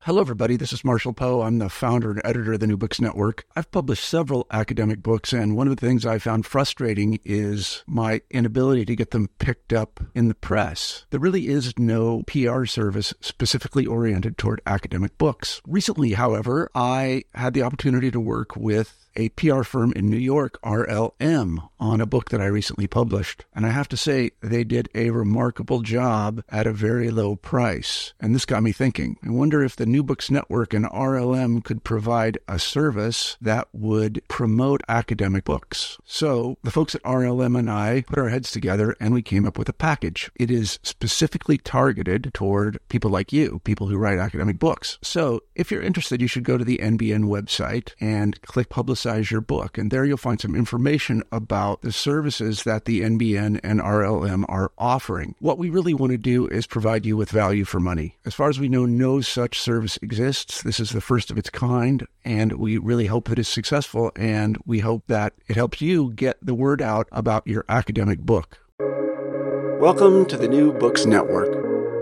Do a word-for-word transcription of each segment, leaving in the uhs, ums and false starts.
Hello, everybody. This is Marshall Poe. I'm the founder and editor of the New Books Network. I've published several academic books, and one of the things I found frustrating is my inability to get them picked up in the press. There really is no P R service specifically oriented toward academic books. Recently, however, I had the opportunity to work with a P R firm in New York, R L M, on a book that I recently published. And I have to say, they did a remarkable job at a very low price. And this got me thinking. I wonder if the New Books Network and R L M could provide a service that would promote academic books. So the folks at R L M and I put our heads together and we came up with a package. It is specifically targeted toward people like you, people who write academic books. So if you're interested, you should go to the N B N website and click Publicize your book. And there you'll find some information about the services that the N B N and R L M are offering. What we really want to do is provide you with value for money. As far as we know, no such service exists. This is the first of its kind, and we really hope that it's successful, and we hope that it helps you get the word out about your academic book. Welcome to the New Books Network.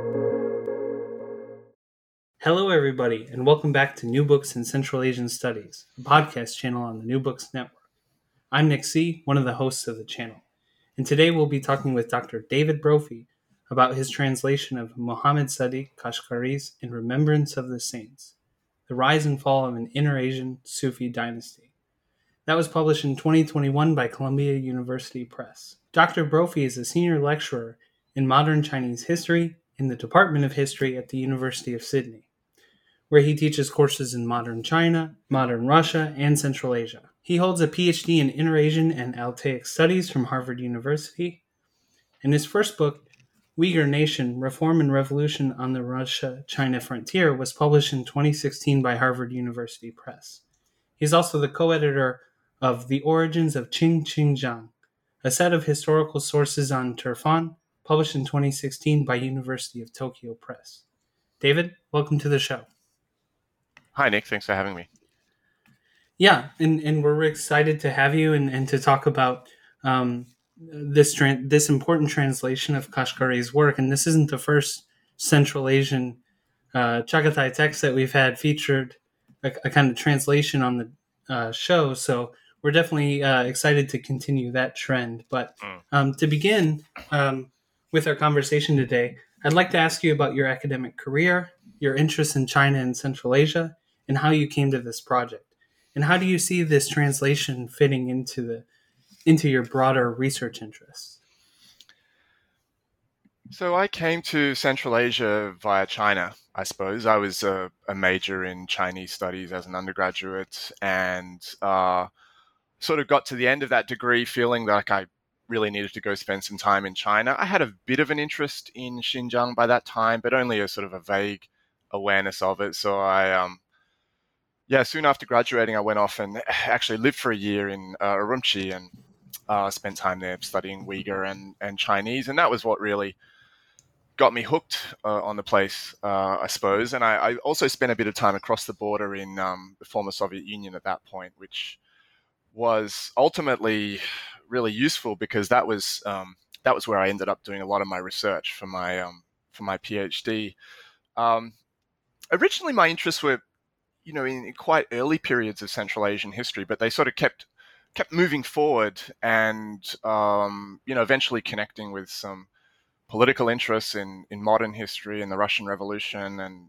Hello, everybody, and welcome back to New Books in Central Asian Studies, a podcast channel on the New Books Network. I'm Nick C., one of the hosts of the channel, and today we'll be talking with Doctor David Brophy about his translation of Muhammad Sadiq Kashgari's In Remembrance of the Saints, The Rise and Fall of an Inter-Asian Sufi Dynasty. That was published in twenty twenty-one by Columbia University Press. Doctor Brophy is a senior lecturer in modern Chinese history in the Department of History at the University of Sydney, where he teaches courses in modern China, modern Russia, and Central Asia. He holds a P H D in Inter-Asian and Altaic Studies from Harvard University. And his first book, Uyghur Nation, Reform and Revolution on the Russia-China Frontier, was published in twenty sixteen by Harvard University Press. He's also the co-editor of The Origins of Qing Xinjiang, a set of historical sources on Turfan, published in twenty sixteen by University of Tokyo Press. David, welcome to the show. Hi, Nick. Thanks for having me. Yeah, and, and we're excited to have you and, and to talk about um, this tra- this important translation of Kashgari's work. And this isn't the first Central Asian uh, Chagatai text that we've had featured a, a kind of translation on the uh, show. So we're definitely uh, excited to continue that trend. But um, to begin um, with our conversation today, I'd like to ask you about your academic career, your interest in China and Central Asia, and how you came to this project. And how do you see this translation fitting into the into your broader research interests? So I came to Central Asia via China, I suppose. I was a, a major in Chinese studies as an undergraduate, and uh, sort of got to the end of that degree feeling like I really needed to go spend some time in China. I had a bit of an interest in Xinjiang by that time, but only a sort of a vague awareness of it. So I, um, yeah, soon after graduating, I went off and actually lived for a year in uh, Urumqi and uh, spent time there studying Uyghur and, and Chinese. And that was what really got me hooked uh, on the place, uh, I suppose. And I, I also spent a bit of time across the border in um, the former Soviet Union at that point, which was ultimately really useful because that was um, that was where I ended up doing a lot of my research for my um, for my PhD. Um, originally, my interests were, you know, in, in quite early periods of Central Asian history, but they sort of kept kept moving forward, and um, you know, eventually connecting with some political interests in in modern history and the Russian Revolution. And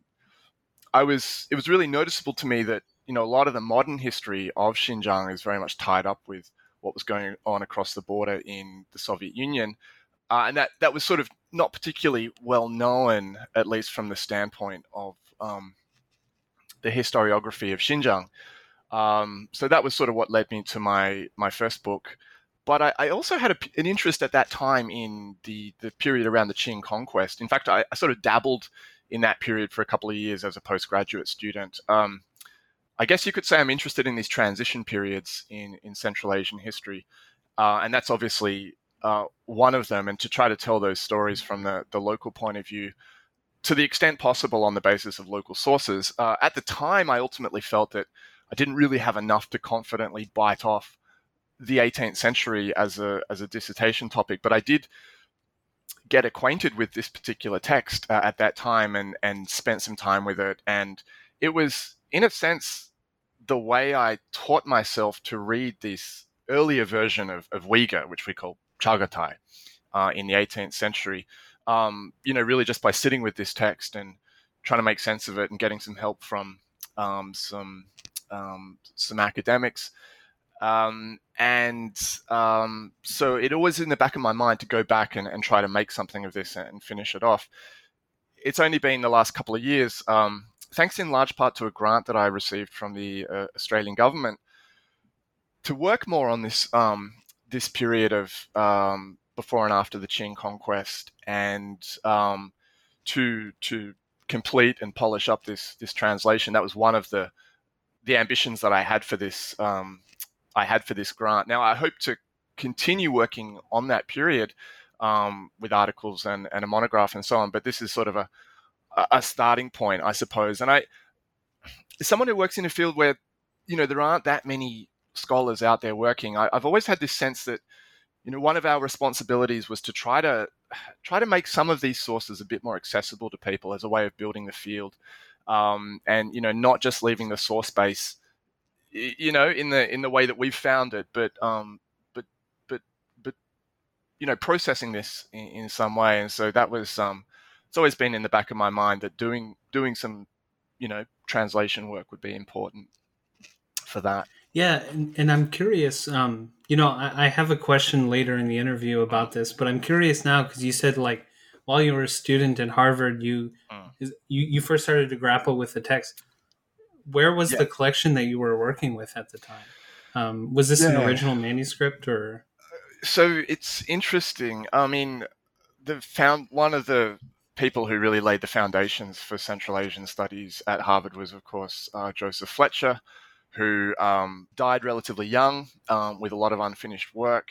I was it was really noticeable to me that, you know, a lot of the modern history of Xinjiang is very much tied up with what was going on across the border in the Soviet Union. Uh, and that, that was sort of not particularly well known, at least from the standpoint of um, the historiography of Xinjiang. Um, so that was sort of what led me to my, my first book. But I, I also had a, an interest at that time in the, the period around the Qing conquest. In fact, I, I sort of dabbled in that period for a couple of years as a postgraduate student. Um, I guess you could say I'm interested in these transition periods in, in Central Asian history. Uh, and that's obviously uh, one of them. And to try to tell those stories from the, the local point of view, to the extent possible on the basis of local sources. Uh, at the time, I ultimately felt that I didn't really have enough to confidently bite off the eighteenth century as a as a dissertation topic. But I did get acquainted with this particular text uh, at that time and, and spent some time with it. And it was, in a sense, the way I taught myself to read this earlier version of, of Uyghur, which we call Chagatai, uh, in the eighteenth century, um, you know, really just by sitting with this text and trying to make sense of it and getting some help from um, some um, some academics. Um, and um, so it always in the back of my mind to go back and, and try to make something of this and finish it off. It's only been the last couple of years, um, thanks in large part to a grant that I received from the uh, Australian government, to work more on this um, this period of um, before and after the Qing conquest, and um, to to complete and polish up this this translation. That was one of the the ambitions that I had for this um, I had for this grant. Now I hope to continue working on that period um, with articles and, and a monograph and so on. But this is sort of a a starting point, I suppose. And I, as someone who works in a field where, you know, there aren't that many scholars out there working, I, I've always had this sense that, you know, one of our responsibilities was to try to try to make some of these sources a bit more accessible to people as a way of building the field, um, and you know, not just leaving the source base, you know, in the in the way that we've found it, but um, but but but you know, processing this in, in some way. And so that was um, it's always been in the back of my mind that doing doing some, you know, translation work would be important for that. Yeah, and, and I'm curious, um, you know, I, I have a question later in the interview about this, but I'm curious now because you said, like, while you were a student at Harvard, you Mm. you, you first started to grapple with the text. Where was Yeah. the collection that you were working with at the time? Um, was this an Yeah. original manuscript or? So it's interesting. I mean, the found one of the people who really laid the foundations for Central Asian studies at Harvard was, of course, uh, Joseph Fletcher, who um, died relatively young um, with a lot of unfinished work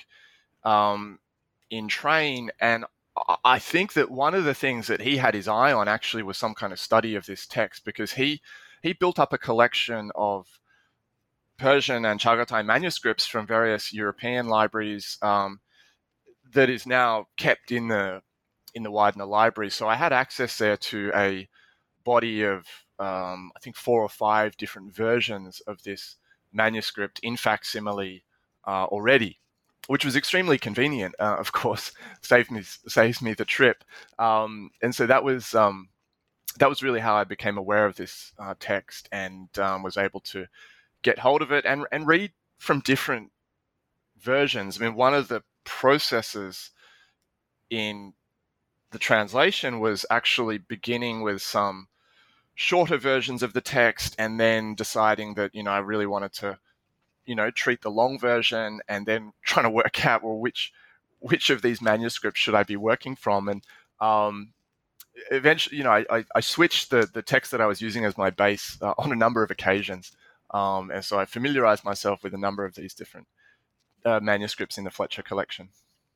um, in train. And I think that one of the things that he had his eye on actually was some kind of study of this text, because he he built up a collection of Persian and Chagatai manuscripts from various European libraries um, that is now kept in the in the Widener Library. So I had access there to a body of um, I think four or five different versions of this manuscript in facsimile uh, already, which was extremely convenient. Uh, of course, saved me saves me the trip, um, and so that was um, that was really how I became aware of this uh, text and um, was able to get hold of it and and read from different versions. I mean, one of the processes in the translation was actually beginning with some shorter versions of the text and then deciding that, you know, I really wanted to, you know, treat the long version, and then trying to work out, well, which which of these manuscripts should I be working from? And um, eventually, you know, I, I, I switched the, the text that I was using as my base uh, on a number of occasions. Um, and so I familiarized myself with a number of these different uh, manuscripts in the Fletcher collection.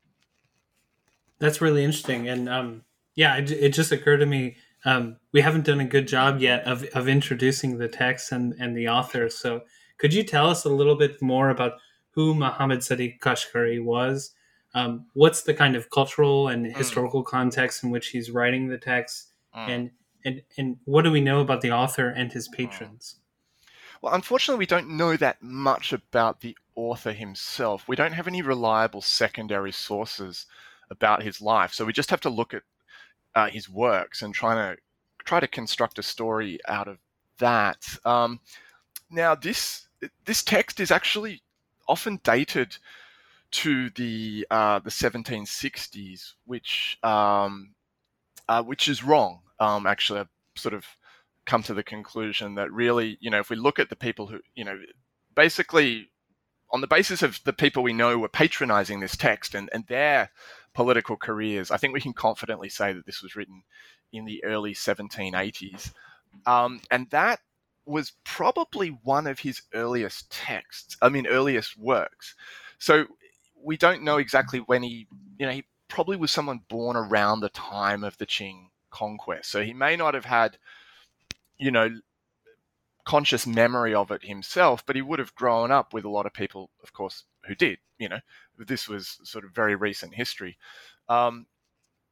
That's really interesting. And um, yeah, it, it just occurred to me, um, we haven't done a good job yet of, of introducing the text and, and the author. So could you tell us a little bit more about who Muhammad Sadiq Kashgari was? Um, what's the kind of cultural and Mm. historical context in which he's writing the text? Mm. And, and, and what do we know about the author and his patrons? Well, unfortunately, we don't know that much about the author himself. We don't have any reliable secondary sources about his life. So we just have to look at uh, his works and try to try to construct a story out of that. Um, now, this this text is actually often dated to the uh, the seventeen sixties, which um, uh, which is wrong. Um, actually, I've sort of come to the conclusion that really, you know, if we look at the people who, you know, basically on the basis of the people we know were patronizing this text and, and their political careers, I think we can confidently say that this was written in the early seventeen eighties. Um, and that was probably one of his earliest texts, I mean, earliest works. So we don't know exactly when he, you know, he probably was someone born around the time of the Qing conquest. So he may not have had, you know, conscious memory of it himself, but he would have grown up with a lot of people, of course, who did, you know. This was sort of very recent history. Um,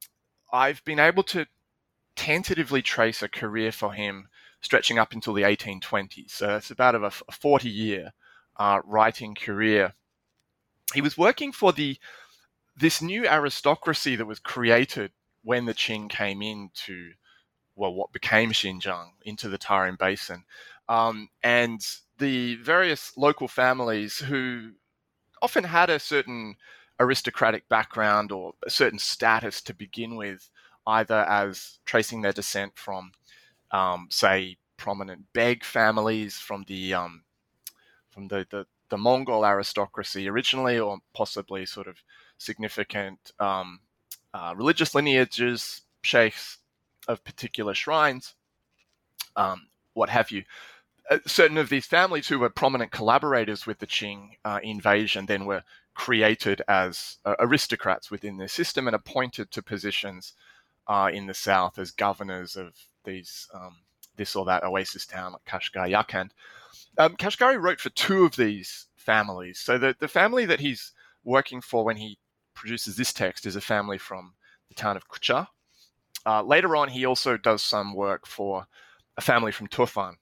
I've been able to tentatively trace a career for him stretching up until the eighteen twenties. So it's about a forty-year uh, writing career. He was working for the this new aristocracy that was created when the Qing came into, well, what became Xinjiang, into the Tarim Basin. Um, and the various local families who often had a certain aristocratic background or a certain status to begin with, either as tracing their descent from, um, say, prominent beg families from the um, from the, the, the Mongol aristocracy originally, or possibly sort of significant um, uh, religious lineages, sheikhs of particular shrines, um, what have you. Uh, certain of these families who were prominent collaborators with the Qing uh, invasion then were created as uh, aristocrats within their system and appointed to positions uh, in the south as governors of these um, this or that oasis town like Kashgar Yakand. Um, Kashgari wrote for two of these families. So the, the family that he's working for when he produces this text is a family from the town of Kucha. Uh, later on, he also does some work for a family from Tufan,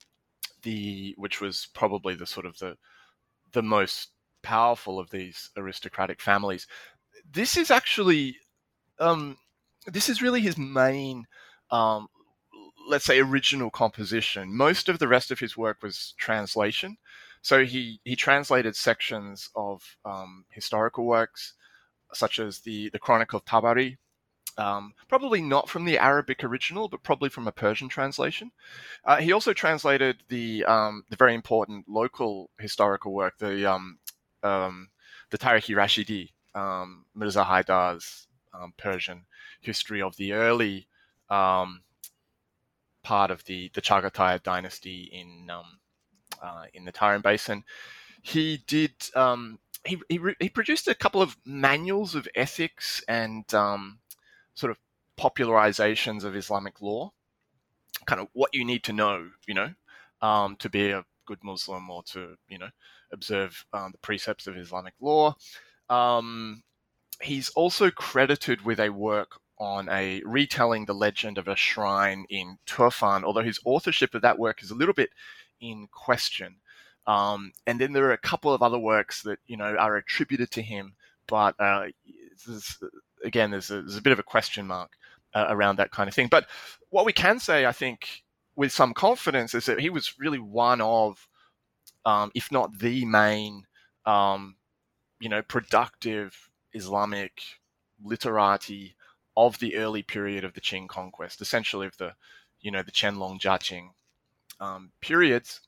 the which was probably the sort of the the most powerful of these aristocratic families. This is actually, um, this is really his main, um, let's say, original composition. Most of the rest of his work was translation. So he, he translated sections of um, historical works, such as the, the Chronicle of Tabari, um, probably not from the Arabic original, but probably from a Persian translation. Uh, he also translated the um, the very important local historical work, the um, um, the Tarikh-i Rashidi, um, Mirza Haidar's um, Persian history of the early um, part of the, the Chagatai dynasty in um, uh, in the Tarim Basin. He did um, he, he he produced a couple of manuals of ethics and um, sort of popularizations of Islamic law, kind of what you need to know, you know, um, to be a good Muslim or to, you know, observe um, the precepts of Islamic law. Um, he's also credited with a work on a retelling the legend of a shrine in Turfan, although his authorship of that work is a little bit in question. Um, and then there are a couple of other works that, you know, are attributed to him, but uh, there's, again, there's a, there's a bit of a question mark uh, around that kind of thing. But what we can say, I think, with some confidence, is that he was really one of, um, if not the main, um, you know, productive Islamic literati of the early period of the Qing conquest, essentially of the, you know, the Qianlong Jiaqing um, periods.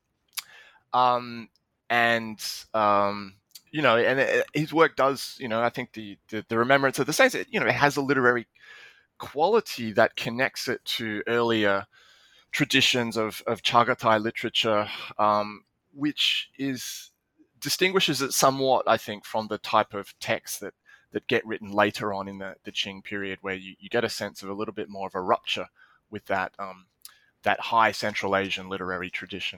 Um, and, um, you know, and it, his work does, you know, I think the, the, the Remembrance of the Saints, it, you know, it has a literary quality that connects it to earlier traditions of, of Chagatai literature, um, which is distinguishes it somewhat, I think, from the type of texts that, that get written later on in the, the Qing period, where you, you get a sense of a little bit more of a rupture with that um, that high Central Asian literary tradition.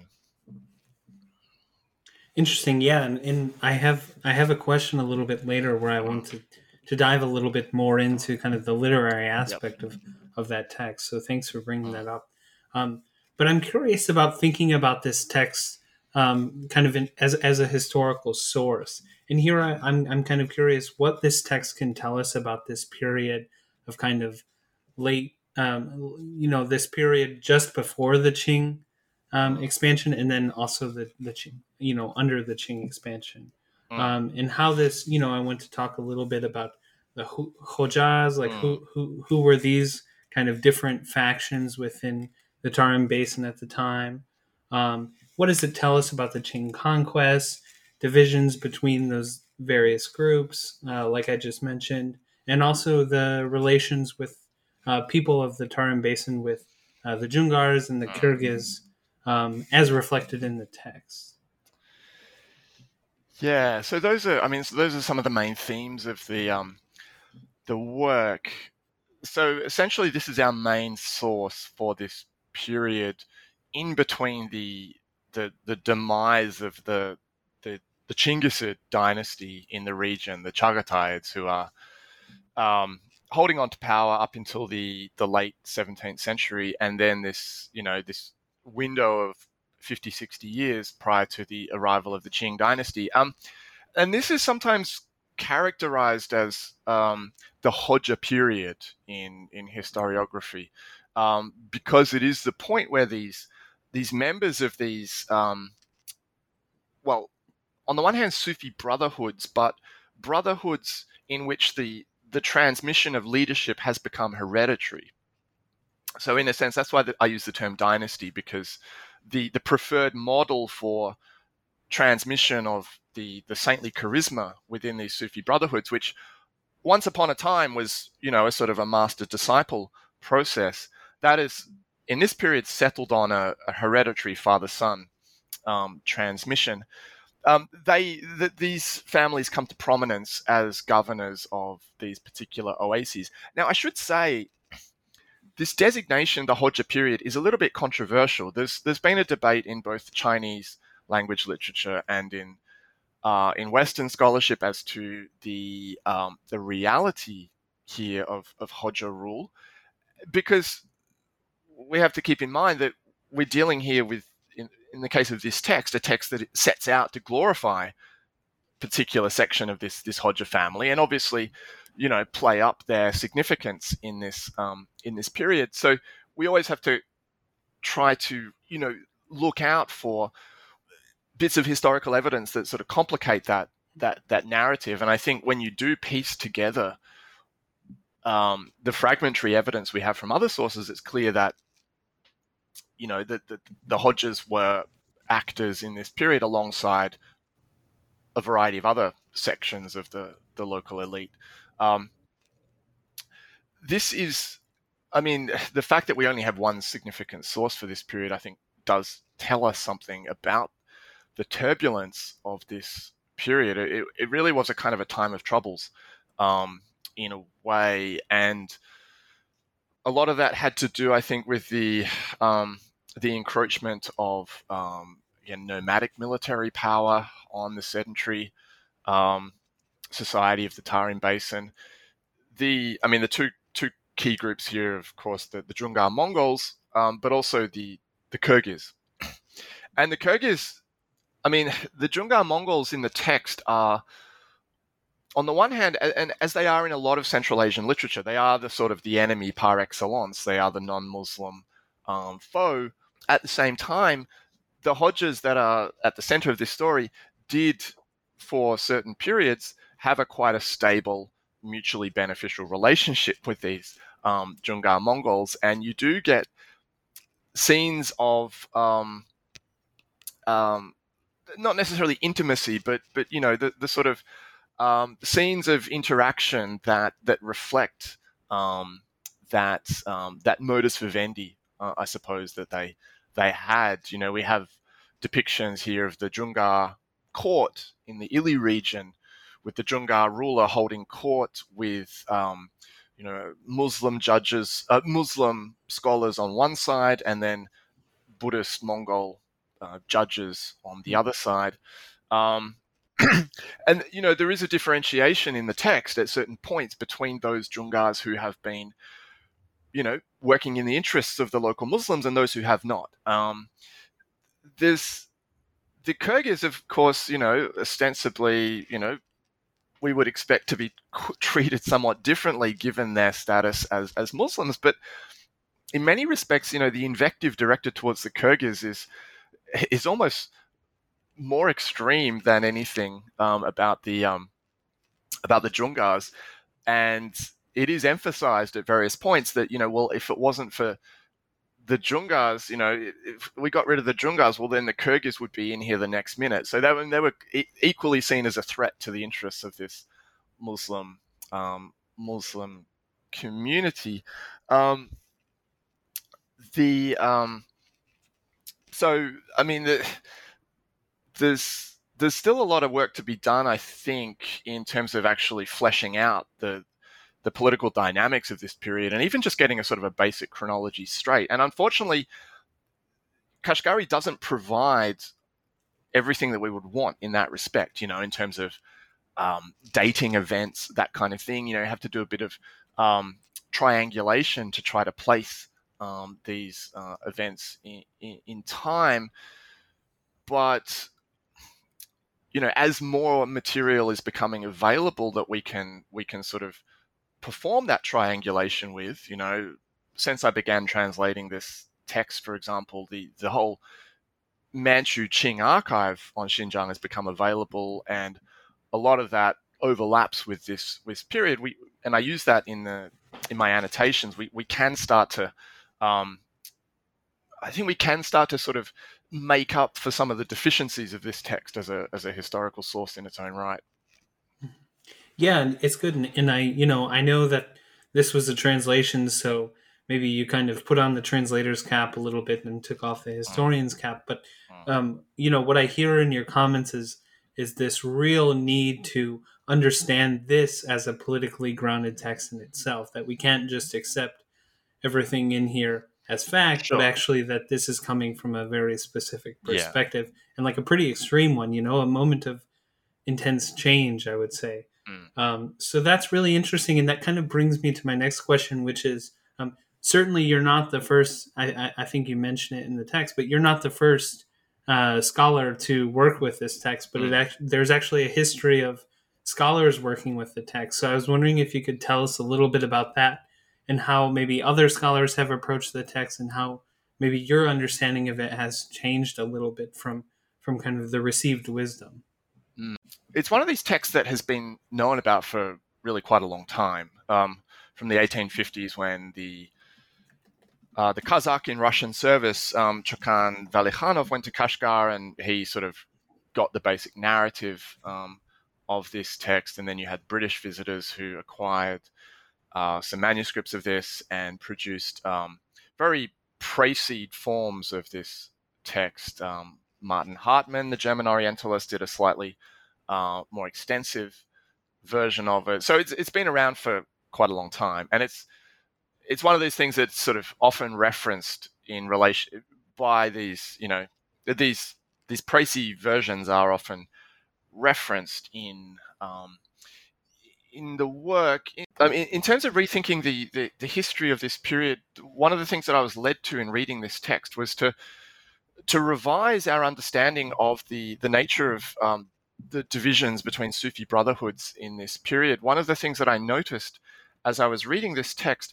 Interesting, yeah, and, and I have I have a question a little bit later where I want to, to dive a little bit more into kind of the literary aspect yep. of, of that text. So thanks for bringing that up. Um, but I'm curious about thinking about this text um, kind of in, as as a historical source. And here I, I'm I'm kind of curious what this text can tell us about this period of kind of late, um, you know, this period just before the Qing um, expansion, and then also the the Qing, you know, under the Qing expansion, mm. um, and how this, you know, I want to talk a little bit about the Hojaz, like mm. who who who were these kind of different factions within the Tarim Basin at the time. Um, what does it tell us about the Qing conquest, divisions between those various groups, uh, like I just mentioned, and also the relations with uh, people of the Tarim Basin with uh, the Jungars and the Kyrgyz, um, as reflected in the text? Yeah, so those are, I mean, so those are some of the main themes of the um, the work. So essentially, this is our main source for this period in between the the, the demise of the, the the Chinggisid dynasty in the region, the Chagataids, who are um, holding on to power up until the, the late seventeenth century, and then this, you know, this window of fifty, sixty years prior to the arrival of the Qing dynasty. Um, and this is sometimes characterized as um, the Hodja period in, in historiography, um, because it is the point where these these members of these, um, well, on the one hand, Sufi brotherhoods, but brotherhoods in which the the transmission of leadership has become hereditary. So in a sense, that's why the, I use the term dynasty, because the, the preferred model for transmission of the, the saintly charisma within these Sufi brotherhoods, which once upon a time was, you know, a sort of a master-disciple process, that is, in this period, settled on a, a hereditary father-son um, transmission. Um, they th- these families come to prominence as governors of these particular oases. Now, I should say, this designation, the Hodja period, is a little bit controversial. There's there's been a debate in both Chinese language literature and in uh, in Western scholarship as to the um, the reality here of of Hodja rule, because we have to keep in mind that we're dealing here with, in, in the case of this text, a text that sets out to glorify a particular section of this this Hodja family, and obviously, you know, play up their significance in this um, in this period. So we always have to try to, you know, look out for bits of historical evidence that sort of complicate that that that narrative. And I think when you do piece together um, the fragmentary evidence we have from other sources, it's clear that, you know, that the, the Hodjas were actors in this period alongside a variety of other sections of the, the local elite. Um, this is, I mean, the fact that we only have one significant source for this period, I think, does tell us something about the turbulence of this period. It, it really was a kind of a time of troubles um, in a way. And a lot of that had to do, I think, with the um, the encroachment of um, again, nomadic military power on the sedentary um, society of the Tarim Basin. The, I mean, the two two key groups here, of course, the, the Jungar Mongols, um, but also the the Kyrgyz. And the Kyrgyz, I mean, the Jungar Mongols in the text are, on the one hand, and as they are in a lot of Central Asian literature, they are the sort of the enemy par excellence. They are the non-Muslim um, foe. At the same time, the Hodjas that are at the center of this story did, for certain periods, have a quite a stable, mutually beneficial relationship with these um, Jungar Mongols. And you do get scenes of um, um, not necessarily intimacy, but, but you know, the, the sort of um, scenes of interaction that that reflect um, that um, that modus vivendi, uh, I suppose, that they they had. You know, we have depictions here of the Jungar court in the Ili region, with the Jungar ruler holding court with um, you know, Muslim judges, uh, Muslim scholars on one side, and then Buddhist Mongol uh, judges on the other side. Um, and, you know, there is a differentiation in the text at certain points between those Jungars who have been, you know, working in the interests of the local Muslims and those who have not. Um, there's the Kyrgyz, of course, you know, ostensibly, you know, we would expect to be treated somewhat differently given their status as, as Muslims. But in many respects, you know, the invective directed towards the Kyrgyz is, is almost more extreme than anything um, about the um, about the Jungars, and it is emphasized at various points that, you know, well, if it wasn't for the Jungars, you know, if we got rid of the Jungars, well, then the Kyrgyz would be in here the next minute. So they were, they were e- equally seen as a threat to the interests of this Muslim um, Muslim community. Um, the um, so I mean the. There's there's still a lot of work to be done, I think, in terms of actually fleshing out the the political dynamics of this period, and even just getting a sort of a basic chronology straight. And unfortunately, Kashgari doesn't provide everything that we would want in that respect, you know, in terms of um, dating events, that kind of thing. You know, you have to do a bit of um, triangulation to try to place um, these uh, events in, in, in time. But you know, as more material is becoming available that we can we can sort of perform that triangulation with, you know, since I began translating this text, for example, the the whole Manchu Qing archive on Xinjiang has become available, and a lot of that overlaps with this with period. We and I use that in the in my annotations. We we can start to, um, I think we can start to sort of make up for some of the deficiencies of this text as a as a historical source in its own right. Yeah, and it's good, and, and I you know I know that this was a translation, so maybe you kind of put on the translator's cap a little bit and took off the historian's cap. But um, you know what I hear in your comments is is this real need to understand this as a politically grounded text in itself, that we can't just accept everything in here as fact, Sure. but actually that this is coming from a very specific Yeah. perspective, and like a pretty extreme one, you know, a moment of intense change, I would say. Mm. Um, so that's really interesting, and that kind of brings me to my next question, which is um, certainly you're not the first. I, I, I think you mentioned it in the text, but you're not the first uh, scholar to work with this text. But it Mm. act- there's actually a history of scholars working with the text. So I was wondering if you could tell us a little bit about that, and how maybe other scholars have approached the text, and how maybe your understanding of it has changed a little bit from from kind of the received wisdom. It's one of these texts that has been known about for really quite a long time, um, from the eighteen fifties when the uh, the Kazakh in Russian service, um, Chokan Valikhanov, went to Kashgar, and he sort of got the basic narrative um, of this text. And then you had British visitors who acquired uh, some manuscripts of this and produced um, very pre-seed forms of this text. Um, Martin Hartmann, the German Orientalist, did a slightly uh, more extensive version of it. So it's it's been around for quite a long time, and it's it's one of these things that's sort of often referenced in relation by these, you know, these these pre-seed versions are often referenced in um, in the work. In, I mean, in terms of rethinking the, the the history of this period, one of the things that I was led to in reading this text was to to revise our understanding of the the nature of um, the divisions between Sufi brotherhoods in this period. One of the things that I noticed as I was reading this text,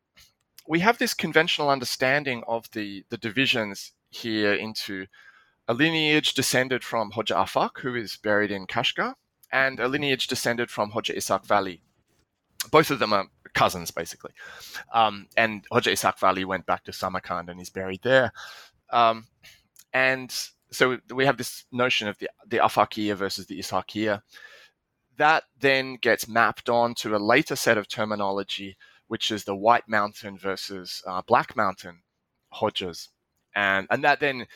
we have this conventional understanding of the, the divisions here into a lineage descended from Hoja Afak, who is buried in Kashgar, and a lineage descended from Hoja Ishaq Vali. Both of them are cousins, basically. Um, and Hoja Ishaq Vali went back to Samarkand and is buried there. Um, and so we have this notion of the, the Afakiya versus the Ishaqiya. That then gets mapped on to a later set of terminology, which is the White Mountain versus uh, Black Mountain Hodjas. And, and that then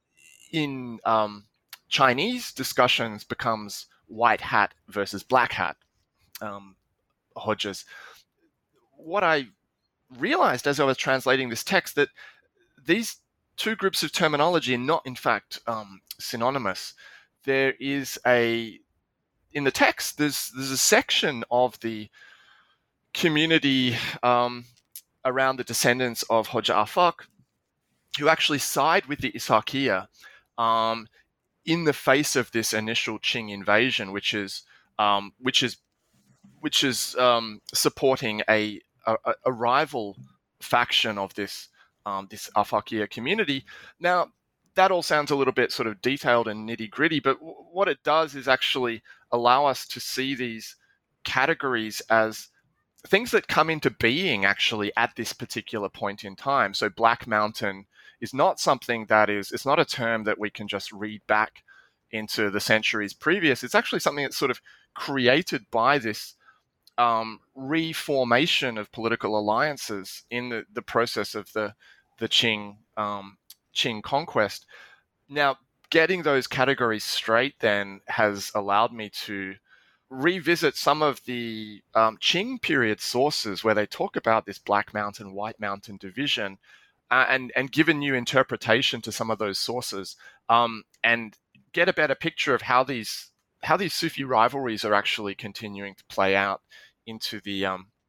in um, Chinese discussions becomes White Hat versus Black Hat um, Hodjas. What I realized as I was translating this text, that these two groups of terminology are not, in fact, um, synonymous. There is a, in the text, there's there's a section of the community um, around the descendants of Hoja Afak who actually side with the Ishaqiya um, in the face of this initial Qing invasion, which is um, which is which is um, supporting a, a a rival faction of this um, this Afakiya community. Now, that all sounds a little bit sort of detailed and nitty gritty, but w- what it does is actually allow us to see these categories as things that come into being actually at this particular point in time. So Black Mountain is not something that is, it's not a term that we can just read back into the centuries previous. It's actually something that's sort of created by this um, reformation of political alliances in the, the process of the, the Qing, um, Qing conquest. Now, getting those categories straight then has allowed me to revisit some of the um, Qing period sources where they talk about this Black Mountain, White Mountain division, uh, and, and give a new interpretation to some of those sources, um, and get a better picture of how these how these Sufi rivalries are actually continuing to play out into the um,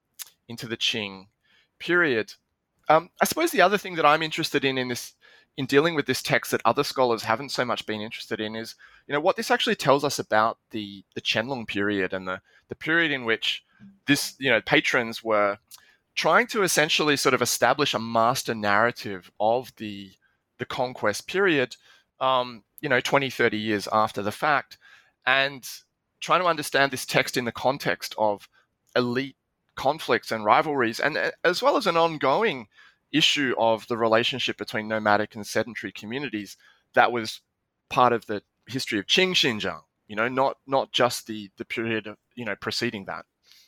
into the Qing period. Um, I suppose the other thing that I'm interested in in this, in dealing with this text that other scholars haven't so much been interested in is, you know, what this actually tells us about the the Qianlong period and the the period in which this, you know, patrons were trying to essentially sort of establish a master narrative of the the conquest period, um, you know, twenty, thirty years after the fact, and trying to understand this text in the context of elite conflicts and rivalries, and as well as an ongoing issue of the relationship between nomadic and sedentary communities that was part of the history of Qing Xinjiang, you know, not not just the the period of, you know, preceding that.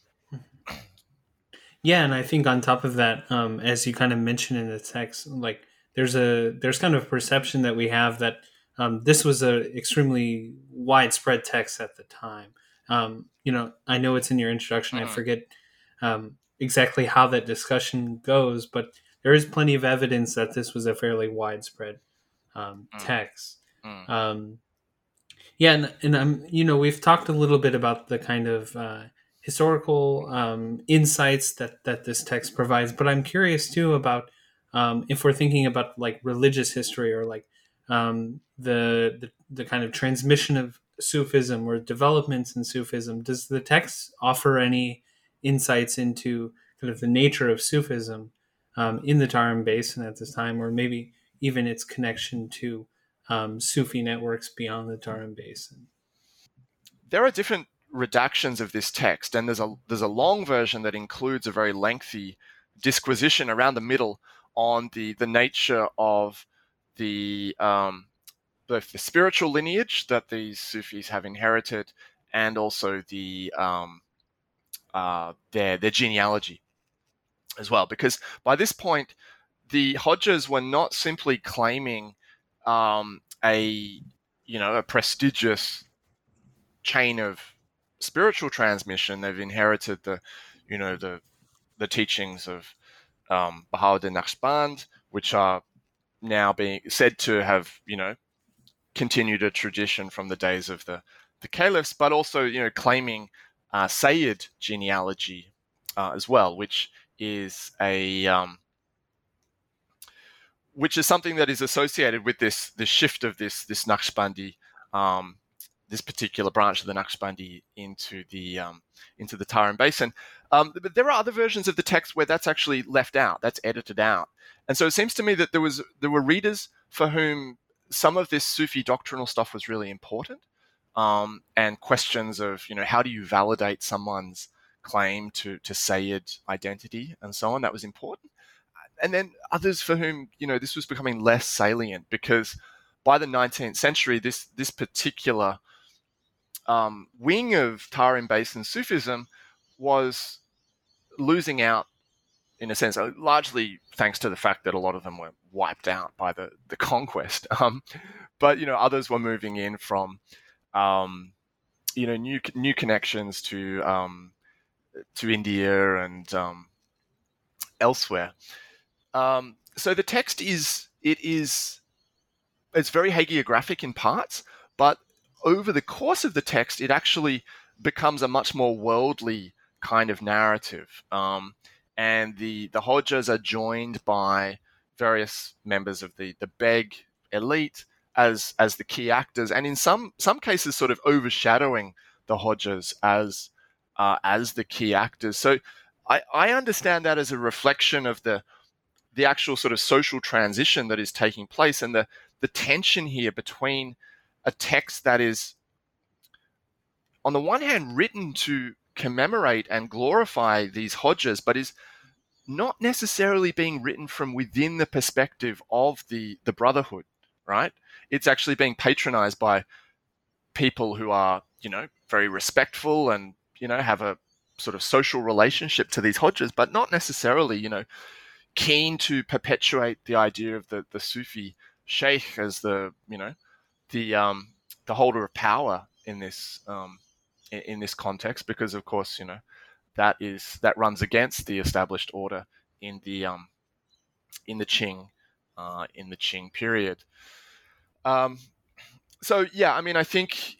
Yeah, and I think on top of that, um, as you kind of mentioned in the text, like there's a there's kind of a perception that we have that um, this was a extremely widespread text at the time. Um, you know, I know it's in your introduction. Mm. I forget um, exactly how that discussion goes, but there is plenty of evidence that this was a fairly widespread um, Mm. text. Mm. Um, yeah, and, and um, you know, we've talked a little bit about the kind of uh, historical um, insights that that this text provides, but I'm curious too about um, if we're thinking about like religious history or like um, the, the the kind of transmission of Sufism or developments in Sufism. Does the text offer any insights into kind of the nature of Sufism um, in the Tarim Basin at this time, or maybe even its connection to um, Sufi networks beyond the Tarim Basin? There are different redactions of this text, and there's a there's a long version that includes a very lengthy disquisition around the middle on the the nature of the um, both the spiritual lineage that these Sufis have inherited and also the um, uh, their their genealogy as well. Because by this point, the Hodjas were not simply claiming um, a you know a prestigious chain of spiritual transmission. They've inherited the you know the the teachings of um, Bahauddin Naqshband, which are now being said to have you know continued a tradition from the days of the the caliphs, but also you know claiming uh, Sayyid genealogy uh, as well, which is a um, which is something that is associated with this this shift of this this Naqshbandi, um, this particular branch of the Naqshbandi into the um, into the Tarim Basin. Um, but there are other versions of the text where that's actually left out, that's edited out, and so it seems to me that there was there were readers for whom some of this Sufi doctrinal stuff was really important, um, and questions of you know how do you validate someone's claim to to Sayyid identity and so on, that was important. And then others for whom, you know, this was becoming less salient because by the nineteenth century, this this particular um, wing of Tarim Basin Sufism was losing out, in a sense, largely thanks to the fact that a lot of them were wiped out by the, the conquest. Um, but, you know, others were moving in from, um, you know, new new connections to um, to India and um, elsewhere. Um, so the text is, it is, it's very hagiographic in parts, but over the course of the text, it actually becomes a much more worldly kind of narrative. Um, and the, the Hodjas are joined by various members of the, the Beg elite as, as the key actors, and in some, some cases sort of overshadowing the Hodjas as, uh, as the key actors. So I, I understand that as a reflection of the, the actual sort of social transition that is taking place and the, the tension here between a text that is, on the one hand, written to commemorate and glorify these Hodjas, but is not necessarily being written from within the perspective of the, the Brotherhood, right? It's actually being patronized by people who are, you know, very respectful and, you know, have a sort of social relationship to these Hodjas, but not necessarily, you know, keen to perpetuate the idea of the, the Sufi sheikh as the you know the um, the holder of power in this um, in, in this context, because of course you know that is that runs against the established order in the um, in the Qing uh, in the Qing period. Um, so yeah, I mean, I think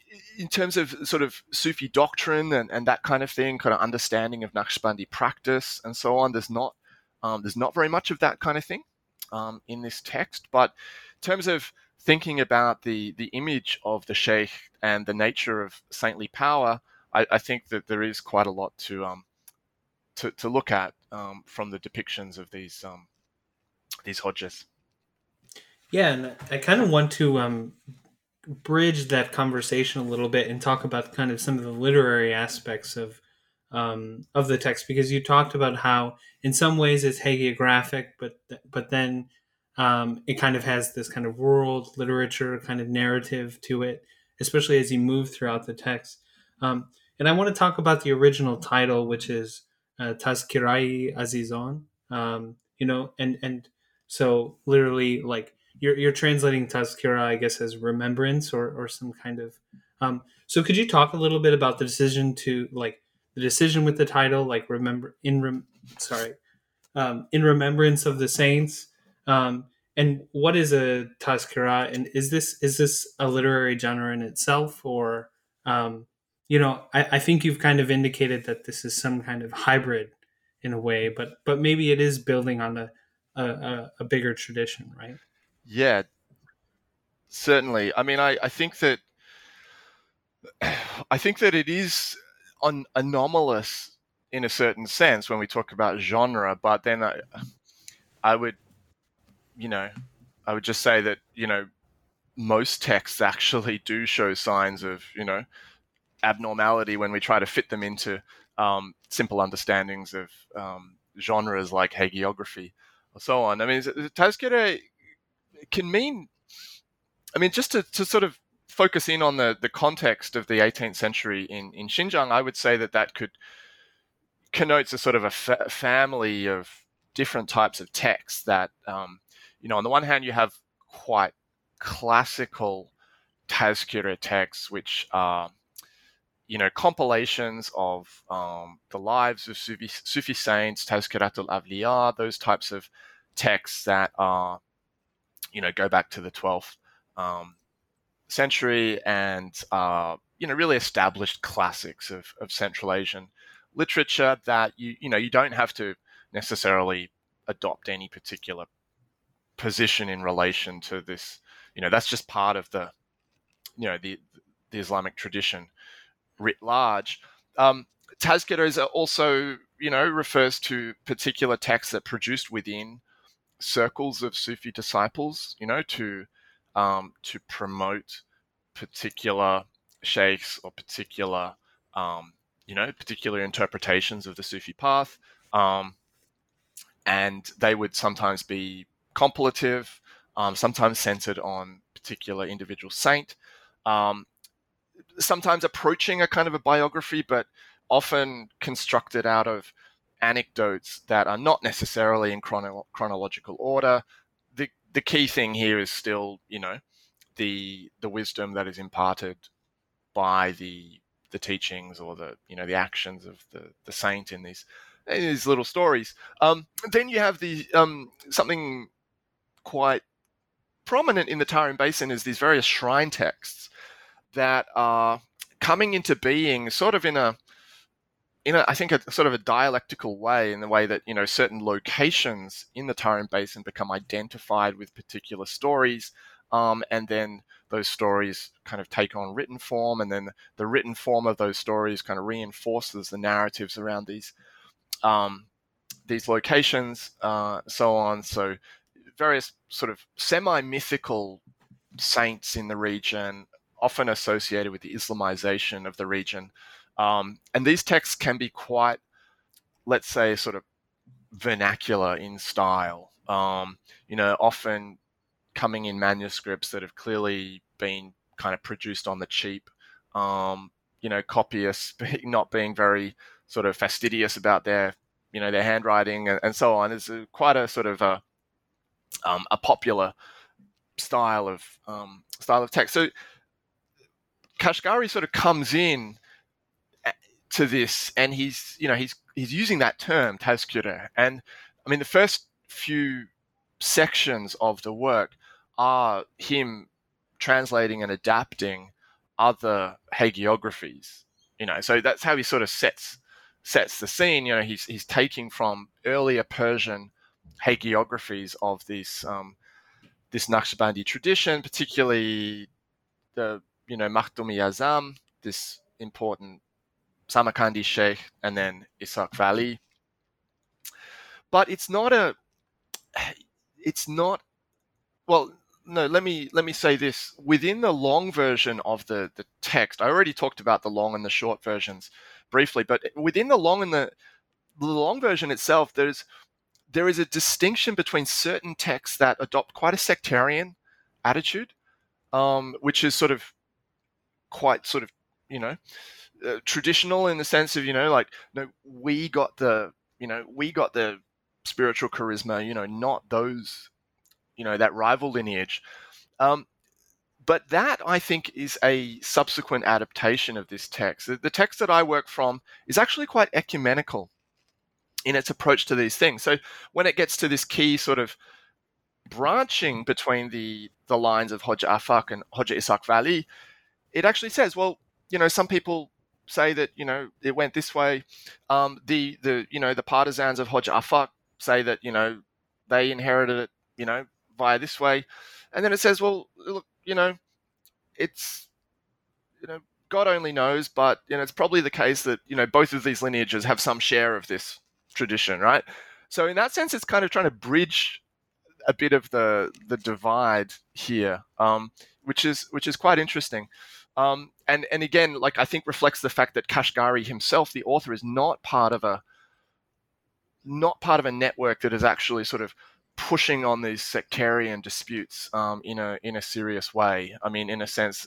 in terms of sort of Sufi doctrine and, and that kind of thing, kind of understanding of Naqshbandi practice and so on, there's not um, there's not very much of that kind of thing um, in this text. But in terms of thinking about the the image of the sheikh and the nature of saintly power, I, I think that there is quite a lot to um to, to look at um, from the depictions of these um, these hodjas. Yeah, and I kind of want to um, bridge that conversation a little bit and talk about kind of some of the literary aspects of um, of the text, because you talked about how in some ways it's hagiographic, but but then um, it kind of has this kind of world literature kind of narrative to it, especially as you move throughout the text. Um, and I want to talk about the original title, which is uh, Tazkirai Azizon. Um, you know, and and so literally like you're you're translating Tazkira, I guess, as remembrance or or some kind of. Um, so could you talk a little bit about the decision to like the decision with the title, like remember in rem, sorry, um, in remembrance of the saints, um, and what is a Tazkira, and is this is this a literary genre in itself, or um, you know, I, I think you've kind of indicated that this is some kind of hybrid in a way, but but maybe it is building on a a, a bigger tradition, right? Yeah, certainly. I mean, I, I think that I think that it is un- anomalous in a certain sense when we talk about genre, but then I, I would, you know, I would just say that, you know, most texts actually do show signs of, you know, abnormality when we try to fit them into um, simple understandings of um, genres like hagiography or so on. I mean, Tazkira can mean, I mean, just to, to sort of focus in on the, the context of the eighteenth century in, in Xinjiang, I would say that that could connotes a sort of a fa- family of different types of texts that, um, you know, on the one hand, you have quite classical Tazkira texts, which are, you know, compilations of um, the lives of Sufi, Sufi saints, Tazkirat al-Awliya, those types of texts that are, you know, go back to the twelfth um, century and, uh, you know, really established classics of, of Central Asian literature that, you, you know, you don't have to necessarily adopt any particular position in relation to this. You know, that's just part of the, you know, the, the Islamic tradition writ large. Um, Tazkira is also, you know, refers to particular texts that produced within circles of Sufi disciples, you know, to um, to promote particular sheikhs or particular, um, you know, particular interpretations of the Sufi path. Um, and they would sometimes be compilative, um, sometimes centered on particular individual saint, um, sometimes approaching a kind of a biography, but often constructed out of anecdotes that are not necessarily in chrono- chronological order. The the key thing here is still, you know, the the wisdom that is imparted by the the teachings or the, you know, the actions of the, the saint in these in these little stories. Um, then you have the um, something quite prominent in the Tarim Basin is these various shrine texts that are coming into being sort of in a in a, I think, a sort of a dialectical way, in the way that, you know, certain locations in the Tarim Basin become identified with particular stories, um, and then those stories kind of take on written form, and then the written form of those stories kind of reinforces the narratives around these um, these locations, uh, so on. So various sort of semi-mythical saints in the region, often associated with the Islamization of the region. Um, and these texts can be quite, let's say, sort of vernacular in style, um, you know, often coming in manuscripts that have clearly been kind of produced on the cheap, um, you know, copyists not being very sort of fastidious about their, you know, their handwriting and, and so on. It's a, quite a sort of a, um, a popular style of um, style of text. So Kashgari sort of comes in to this, and he's, you know, he's he's using that term Tazkira, and I mean the first few sections of the work are him translating and adapting other hagiographies. You know, so that's how he sort of sets sets the scene. You know, he's he's taking from earlier Persian hagiographies of this um, this Naqshbandi tradition, particularly the you know Makhdumi Azam, this important Samarkandi sheikh, and then Ishaq Vali. But it's not a, it's not, well, no, let me let me say this. Within the long version of the, the text, I already talked about the long and the short versions briefly, but within the long and the, the long version itself, there's there is a distinction between certain texts that adopt quite a sectarian attitude, um, which is sort of quite sort of, you know, uh, traditional in the sense of, you know, like, no, we got the, you know, we got the spiritual charisma, you know, not those, you know, that rival lineage. Um, but that, I think, is a subsequent adaptation of this text. The, the text that I work from is actually quite ecumenical in its approach to these things. So when it gets to this key sort of branching between the, the lines of Hoja Afaq and Hoja Ishaq Vali, it actually says, well, you know, some people say that, you know, it went this way. Um, the, the, you know, the partisans of Hoja Afaq say that, you know, they inherited it, you know, via this way. And then it says, well, look, you know, it's, you know, God only knows, but, you know, it's probably the case that, you know, both of these lineages have some share of this tradition, right? So in that sense, it's kind of trying to bridge a bit of the the divide here, um, which is which is quite interesting. Um, and and again, like, I think reflects the fact that Kashgari himself, the author, is not part of a not part of a network that is actually sort of pushing on these sectarian disputes um, in a in a serious way. I mean, in a sense,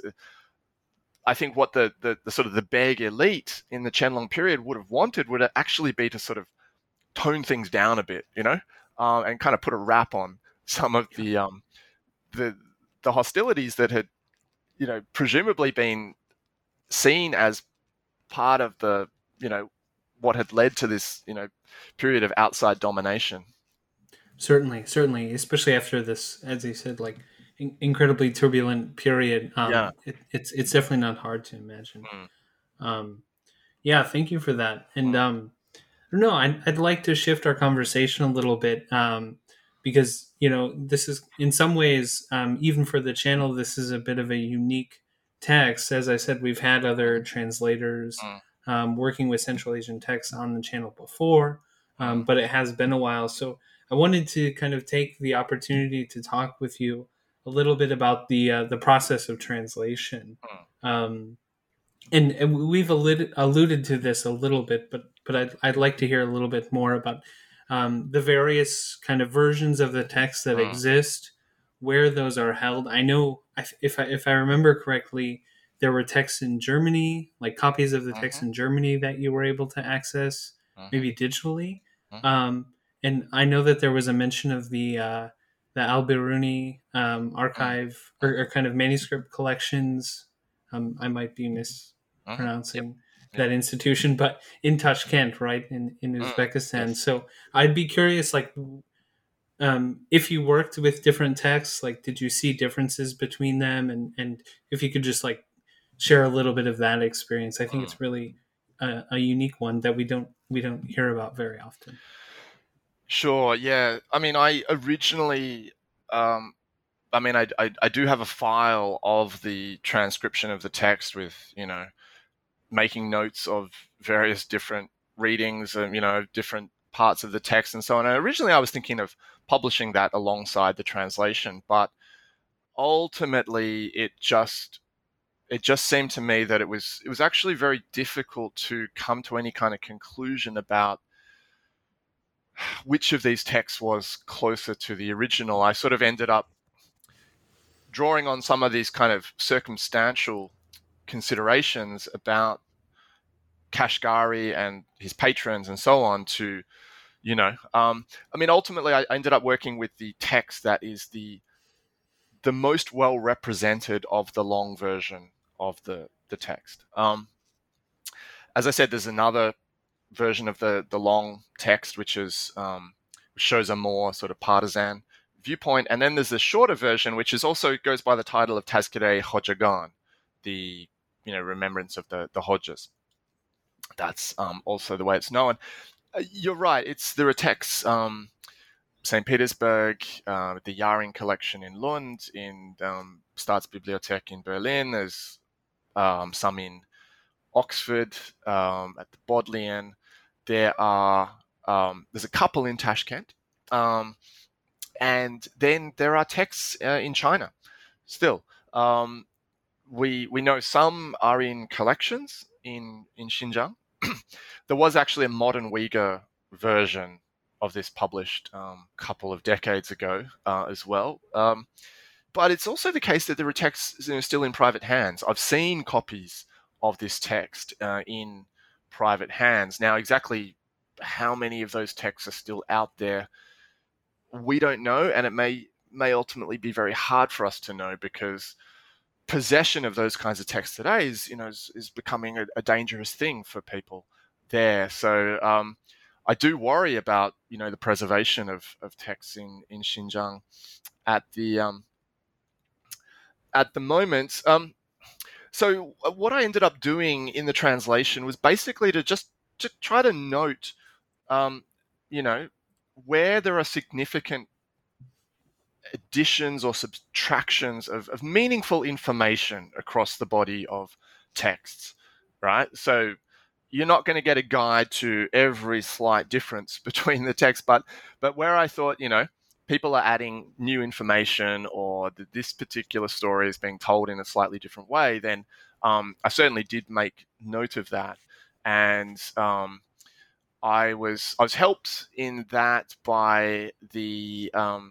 I think what the, the, the sort of the Beg elite in the Qianlong period would have wanted would actually be to sort of tone things down a bit, you know, uh, and kind of put a wrap on some of the um, the the hostilities that had, you know, presumably been seen as part of the, you know, what had led to this, you know, period of outside domination. Certainly, certainly, especially after this, as you said, like in- incredibly turbulent period. Um, Yeah. it, it's it's definitely not hard to imagine. Mm. Um, yeah, thank you for that. And Mm. um, I don't know, I'd, I'd like to shift our conversation a little bit um, because, you know, this is in some ways, um, even for the channel, this is a bit of a unique text. As I said, we've had other translators Mm. um, working with Central Asian texts on the channel before, um, Mm. but it has been a while. So I wanted to kind of take the opportunity to talk with you a little bit about the uh, the process of translation. Mm. Um, and, and we've alluded, alluded to this a little bit, but but I'd, I'd like to hear a little bit more about um, the various kind of versions of the text that Mm. exist, where those are held. I know, if I, if I remember correctly, there were texts in Germany, like copies of the text Mm-hmm. in Germany that you were able to access, Mm-hmm. maybe digitally. Mm-hmm. Um, and I know that there was a mention of the uh, the Al-Biruni um, archive Mm. or, or kind of manuscript collections. Um, I might be mispronouncing Mm. Yep. Yep. that institution, but in Tashkent, right, in, in Uzbekistan. Mm. Yes. So I'd be curious, like, um, if you worked with different texts, like, did you see differences between them? And, and if you could just, like, share a little bit of that experience. I think Mm. it's really a, a unique one that we don't we don't hear about very often. Sure. Yeah. I mean, I originally, um, I mean, I, I, I do have a file of the transcription of the text with, you know, making notes of various different readings and, you know, different parts of the text and so on. And originally I was thinking of publishing that alongside the translation, but ultimately it just, it just seemed to me that it was, it was actually very difficult to come to any kind of conclusion about which of these texts was closer to the original. I sort of ended up drawing on some of these kind of circumstantial considerations about Kashgari and his patrons and so on to, you know, um, I mean, ultimately I ended up working with the text that is the the most well represented of the long version of the, the text. Um, as I said, there's another version of the, the long text, which is um, which shows a more sort of partisan viewpoint. And then there's the shorter version, which is also goes by the title of Tazkireh Khojagan, the you know, remembrance of the, the Hodjas. That's um, also the way it's known. Uh, you're right. It's there are texts, um, Saint Petersburg, uh, the Jaring collection in Lund, in um, Staatsbibliothek in Berlin. There's um, some in Oxford, um, at the Bodleian. There are um, there's a couple in Tashkent, um, and then there are texts uh, in China. Still, um, we we know some are in collections in in Xinjiang. There was actually a modern Uyghur version of this published a um, couple of decades ago uh, as well. Um, but it's also the case that there are texts, you know, still in private hands. I've seen copies of this text uh, in private hands. Now, exactly how many of those texts are still out there, we don't know, and it may may ultimately be very hard for us to know, because possession of those kinds of texts today is, you know, is, is becoming a, a dangerous thing for people there. So um, I do worry about, you know, the preservation of, of texts in, in Xinjiang at the um, at the moment. Um, so what I ended up doing in the translation was basically to just to try to note, um, you know, where there are significant additions or subtractions of, of meaningful information across the body of texts, right? So you're not going to get a guide to every slight difference between the text, but but where I thought, you know, people are adding new information, or that this particular story is being told in a slightly different way, then um, I certainly did make note of that. And um, I was I was helped in that by the um,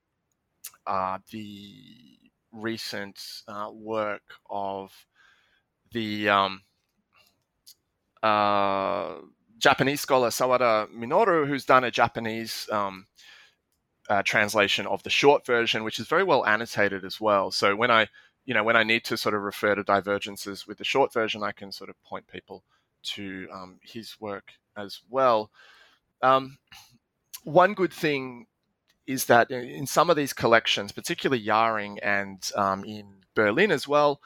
uh, the recent uh, work of the um, uh, Japanese scholar Sawada Minoru, who's done a Japanese um, uh, translation of the short version, which is very well annotated as well. So when I, you know, when I need to sort of refer to divergences with the short version, I can sort of point people to um, his work as well. Um, one good thing is that in some of these collections, particularly Jaring and um, in Berlin as well,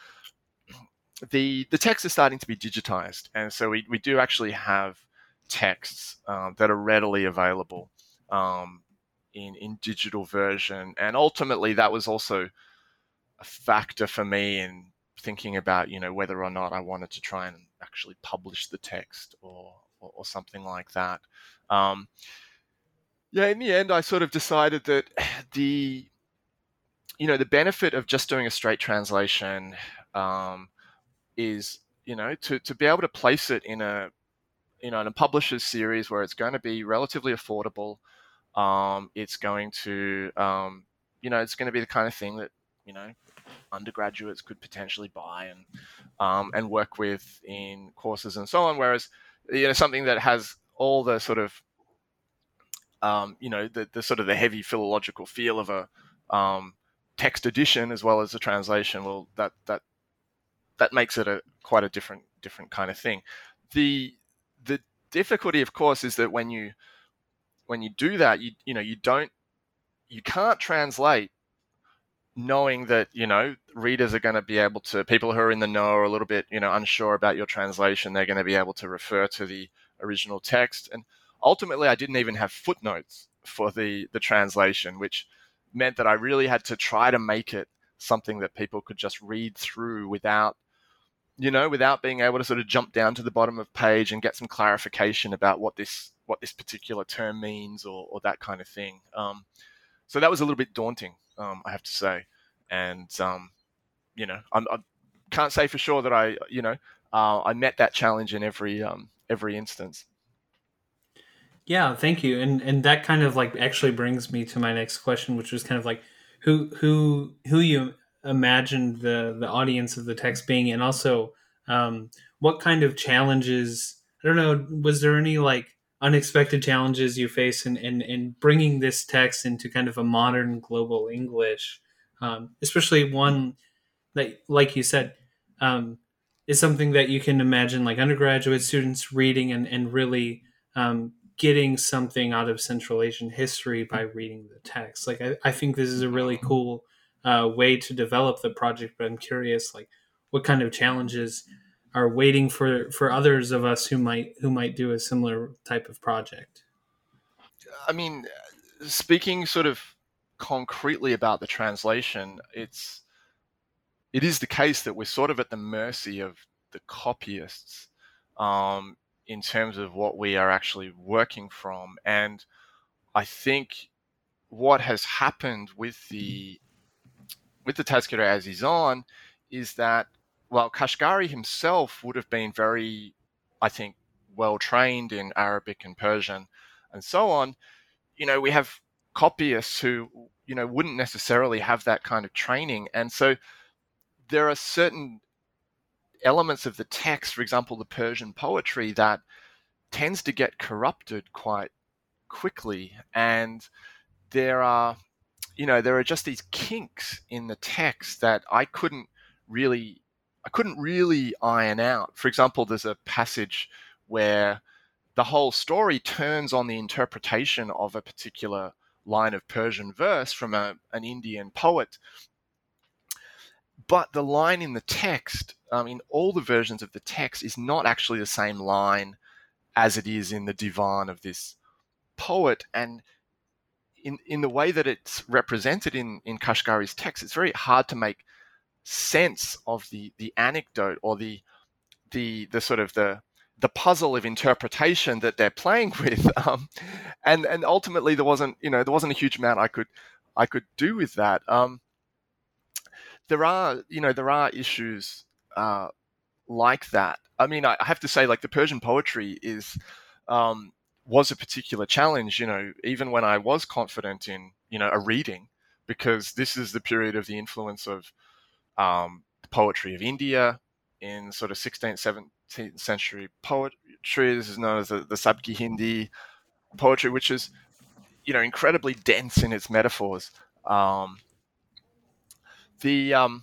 the the text is starting to be digitized, and so we, we do actually have texts um, that are readily available um, in in digital version. And ultimately, that was also a factor for me in thinking about, you know, whether or not I wanted to try and actually publish the text or or, or something like that. Um, yeah, in the end, I sort of decided that the you know the benefit of just doing a straight translation um, is, you know, to, to be able to place it in a, you know, in a publisher's series where it's going to be relatively affordable. Um, it's going to, um, you know, it's going to be the kind of thing that, you know, undergraduates could potentially buy and um, and work with in courses and so on. Whereas, you know, something that has all the sort of, um, you know, the, the sort of the heavy philological feel of a um, text edition as well as a translation, well, that that that makes it a quite a different different kind of thing. The the difficulty, of course, is that when you when you do that, you you know you don't you can't translate knowing that, you know, readers are going to be able to, people who are in the know or a little bit, you know, unsure about your translation, they're going to be able to refer to the original text. And ultimately, I didn't even have footnotes for the the translation, which meant that I really had to try to make it something that people could just read through without, you know, without being able to sort of jump down to the bottom of page and get some clarification about what this what this particular term means, or, or that kind of thing. Um, so that was a little bit daunting, um, I have to say. And, um, you know, I'm, I can't say for sure that I, you know, uh, I met that challenge in every um, every instance. Yeah, thank you. And and that kind of like actually brings me to my next question, which was kind of like who who who you imagined the the audience of the text being, and also um, what kind of challenges, I don't know, was there any like unexpected challenges you face in, in, in bringing this text into kind of a modern global English, um, especially one that, like you said, um, is something that you can imagine like undergraduate students reading and, and really um, getting something out of Central Asian history by reading the text. Like, I, I think this is a really cool uh, way to develop the project, but I'm curious, like, what kind of challenges are waiting for, for others of us who might who might do a similar type of project? I mean, speaking sort of concretely about the translation, it's it is the case that we're sort of at the mercy of the copyists um, in terms of what we are actually working from. And I think what has happened with the with the Tazkira Azizan is that, well, Kashgari himself would have been very, I think, well trained in Arabic and Persian and so on. You know, we have copyists who, you know, wouldn't necessarily have that kind of training. And so there are certain elements of the text, for example, the Persian poetry, that tends to get corrupted quite quickly. And there are, you know, there are just these kinks in the text that I couldn't really, I couldn't really iron out. For example, there's a passage where the whole story turns on the interpretation of a particular line of Persian verse from a, an Indian poet. But the line in the text, um, in all the versions of the text, is not actually the same line as it is in the divan of this poet. And in, in the way that it's represented in, in Kashgari's text, it's very hard to make sense of the, the anecdote or the, the, the sort of the, the puzzle of interpretation that they're playing with. Um, and, and ultimately there wasn't, you know, there wasn't a huge amount I could, I could do with that. Um, there are, you know, there are issues uh, like that. I mean, I have to say, like, the Persian poetry is, um, was a particular challenge, you know, even when I was confident in, you know, a reading, because this is the period of the influence of um, the poetry of India in sort of sixteenth, seventeenth century poetry. This is known as the, the Sabki Hindi poetry, which is, you know, incredibly dense in its metaphors. Um, the, um,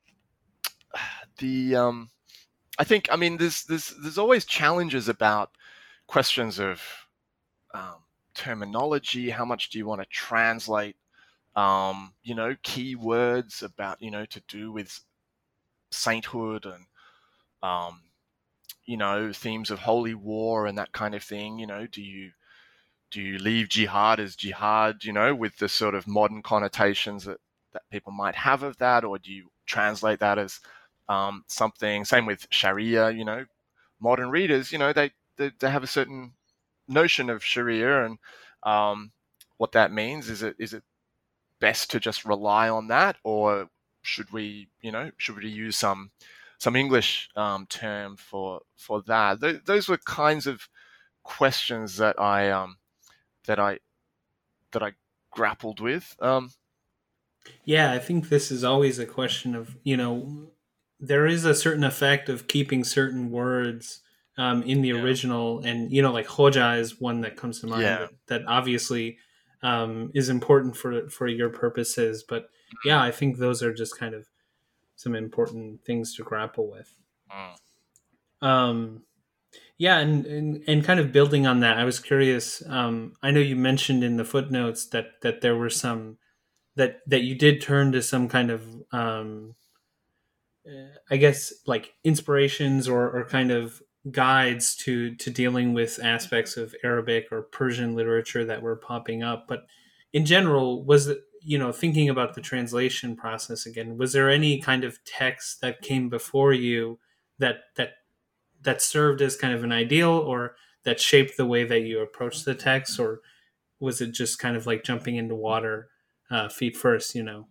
the, um, I think, I mean, there's, there's, there's always challenges about questions of um, terminology. How much do you want to translate? Um, you know, key words about, you know, to do with sainthood and, um, you know, themes of holy war and that kind of thing. You know, do you do you leave jihad as jihad, you know, with the sort of modern connotations that, that people might have of that, or do you translate that as um, something? Same with Sharia, you know, modern readers, you know, they they, they have a certain notion of Sharia and um, what that means. Is it is it best to just rely on that, or should we, you know, should we use some some English um, term for for that? Th- those were kinds of questions that I um, that I that I grappled with. Um, Yeah, I think this is always a question of, you know, there is a certain effect of keeping certain words um, in the Yeah. original, and, you know, like Hoja is one that comes to mind Yeah. that, that obviously um, is important for for your purposes. But yeah, I think those are just kind of some important things to grapple with. Mm. Um, yeah, and, and and kind of building on that, I was curious. Um, I know you mentioned in the footnotes that that there were some that that you did turn to some kind of um, uh, I guess like inspirations or, or kind of guides to to dealing with aspects of Arabic or Persian literature that were popping up. But in general, was it, you know, thinking about the translation process again, was there any kind of text that came before you that that that served as kind of an ideal, or that shaped the way that you approach the text, or was it just kind of like jumping into water uh, feet first, you know?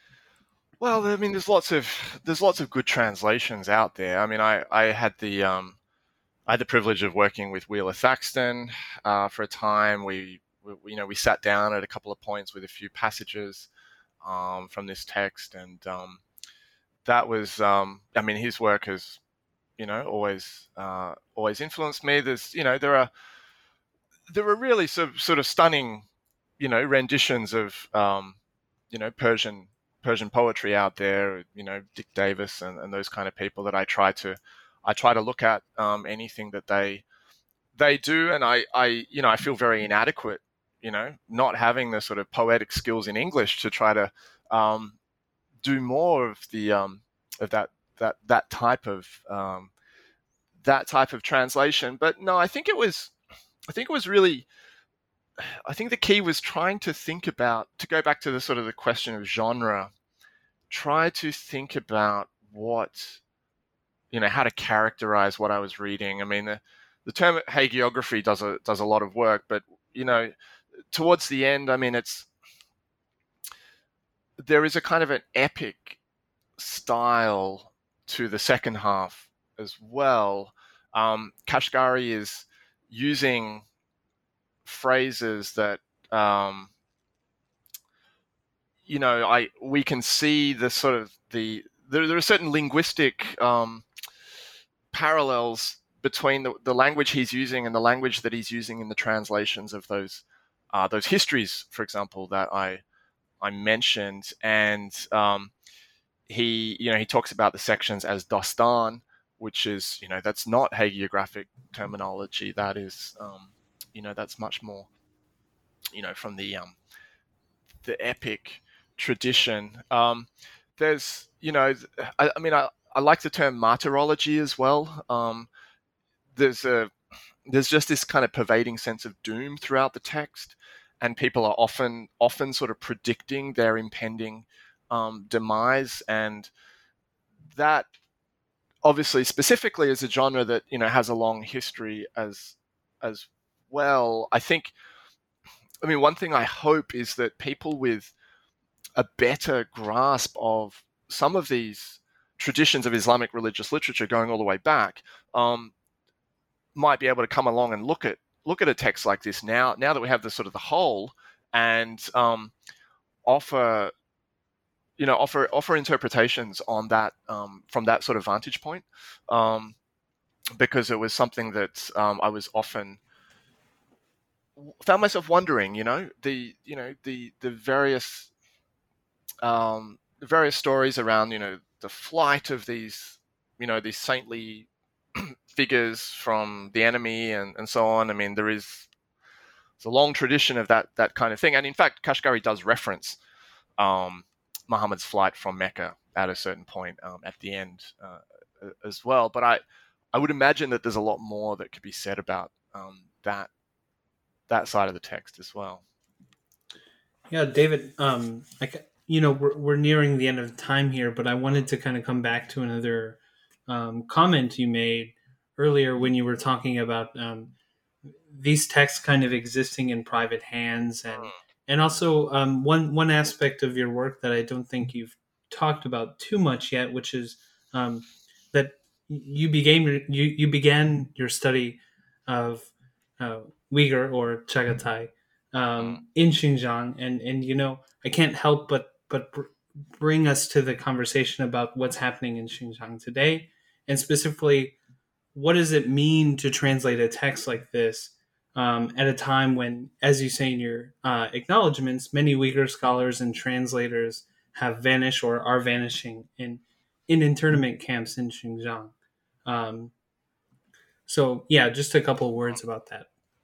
Well, I mean, there's lots of there's lots of good translations out there. I mean, I I had the um, I had the privilege of working with Wheeler Thaxton uh, for a time. We, we you know we sat down at a couple of points with a few passages um, from this text, and um, that was um, I mean, his work has, you know, always uh, always influenced me. There's, you know, there are there are really sort of, sort of stunning, you know, renditions of um, you know Persian Persian poetry out there. You know, Dick Davis and, and those kind of people that I try to I try to look at um, anything that they they do, and I I you know I feel very inadequate, you know, not having the sort of poetic skills in English to try to um, do more of the um, of that that that type of um, that type of translation. But no, I think it was I think it was really I think the key was trying to think about, to go back to the sort of the question of genre, try to think about what, you know, how to characterize what I was reading. I mean, the, the term hagiography does a does a lot of work, but, you know, towards the end, I mean, it's, there is a kind of an epic style to the second half as well. Um, Kashgari is using phrases that, um, you know, I we can see the sort of the there, there are certain linguistic um, parallels between the, the language he's using and the language that he's using in the translations of those uh, those histories, for example, that I I mentioned. And um, he you know he talks about the sections as dastan, which is, you know, that's not hagiographic terminology. That is um, you know that's much more, you know, from the um, the epic tradition. Um, there's, you know, I, I mean, I, I like the term martyrology as well. Um, there's a there's just this kind of pervading sense of doom throughout the text, and people are often often sort of predicting their impending um, demise, and that obviously specifically is a genre that, you know, has a long history as as well. I think, I mean, one thing I hope is that people with a better grasp of some of these traditions of Islamic religious literature going all the way back um, might be able to come along and look at look at a text like this now, now that we have the sort of the whole, and um, offer, you know, offer offer interpretations on that um, from that sort of vantage point, um, because it was something that um, I was often found myself wondering, you know, the you know the the various um, the various stories around, you know, the flight of these, you know, these saintly figures from the enemy and, and so on. I mean, there is it's a long tradition of that that kind of thing, and in fact, Kashgari does reference um, Muhammad's flight from Mecca at a certain point um, at the end uh, as well. But I I would imagine that there's a lot more that could be said about um, that that side of the text as well. Yeah, David, um, I, you know, we're, we're nearing the end of time here, but I wanted to kind of come back to another um, comment you made earlier when you were talking about um, these texts kind of existing in private hands, and and also um, one one aspect of your work that I don't think you've talked about too much yet, which is um, that you began you you began your study of uh, Uyghur or Chagatai um, in Xinjiang, and and you know, I can't help but but br- bring us to the conversation about what's happening in Xinjiang today, and specifically, what does it mean to translate a text like this um, at a time when, as you say in your uh, acknowledgments, many Uyghur scholars and translators have vanished or are vanishing in in internment camps in Xinjiang. Um, so yeah, just a couple of words about that.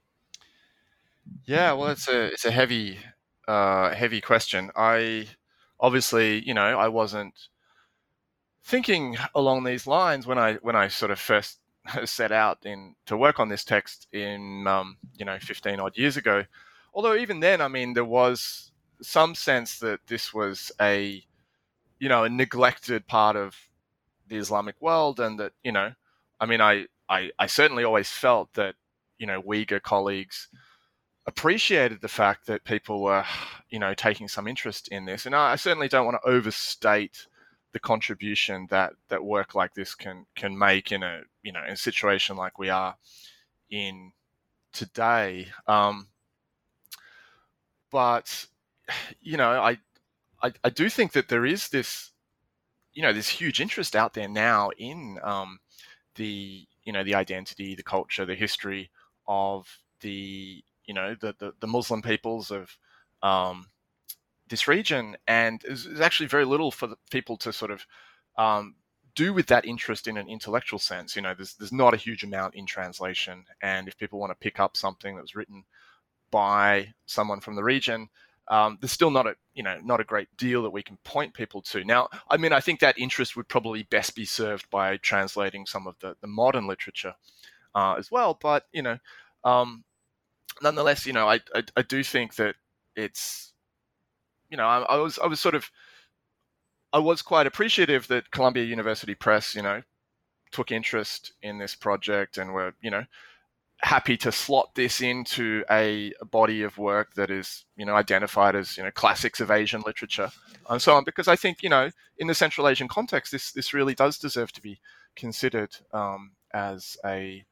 Yeah, well, it's a it's a heavy uh, heavy question. I obviously, you know, I wasn't thinking along these lines when I when I sort of first set out in to work on this text in um, you know fifteen odd years ago. Although even then, I mean, there was some sense that this was a you know a neglected part of the Islamic world, and that, you know, I mean, I I, I certainly always felt that, you know, Uyghur colleagues appreciated the fact that people were, you know, taking some interest in this. And I certainly don't want to overstate the contribution that, that work like this can can make in a, you know, in a situation like we are in today. Um, but, you know, I, I I do think that there is this, you know, this huge interest out there now in um, the, you know, the identity, the culture, the history of the, you know, the, the, the Muslim peoples of um, this region. And there's actually very little for the people to sort of um, do with that interest in an intellectual sense. You know, there's, there's not a huge amount in translation. And if people want to pick up something that was written by someone from the region, um, there's still not a you know not a great deal that we can point people to. Now, I mean, I think that interest would probably best be served by translating some of the, the modern literature uh, as well. But you know, um, nonetheless, you know, I, I I do think that it's you know I, I was I was sort of I was quite appreciative that Columbia University Press, you know, took interest in this project and were, you know, happy to slot this into a, a body of work that is, you know, identified as, you know, classics of Asian literature and so on. Because I think, you know, in the Central Asian context, this this really does deserve to be considered um, as a,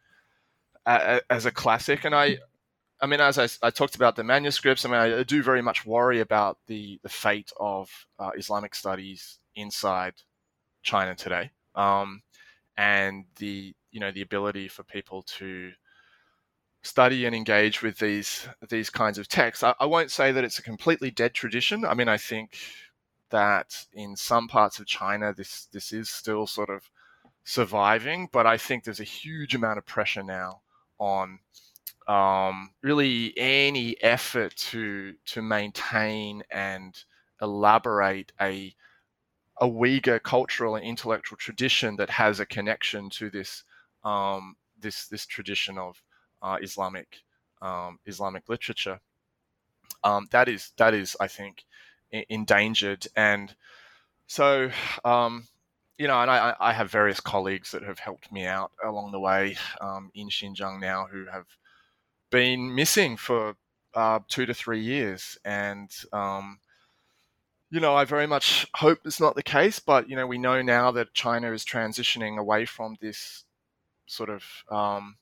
a as a classic. And I, I mean, as I, I talked about the manuscripts, I mean, I, I do very much worry about the the fate of uh, Islamic studies inside China today. Um, and the you know the ability for people to study and engage with these these kinds of texts. I, I won't say that it's a completely dead tradition. I mean, I think that in some parts of China, this this is still sort of surviving, but I think there's a huge amount of pressure now on um, really any effort to to maintain and elaborate a a Uyghur cultural and intellectual tradition that has a connection to this um, this this tradition of uh, Islamic um, Islamic literature. Um, that is that is, I think, I- endangered, and so um, you know, and I, I have various colleagues that have helped me out along the way um, in Xinjiang now who have been missing for uh, two to three years, and um, you know, I very much hope it's not the case, but, you know, we know now that China is transitioning away from this sort of um,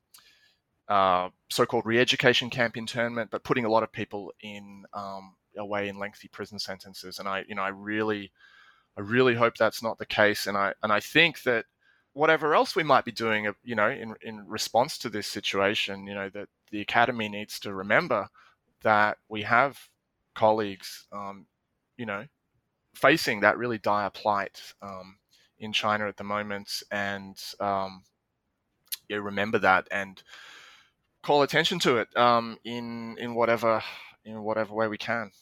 uh, so-called re-education camp internment, but putting a lot of people in um, away in lengthy prison sentences. And I, you know, I really, I really hope that's not the case. And I, and I think that whatever else we might be doing, you know, in, in response to this situation, you know, that the Academy needs to remember that we have colleagues, um, you know, facing that really dire plight um, in China at the moment, and um, yeah, remember that and call attention to it um, in in whatever in whatever way we can.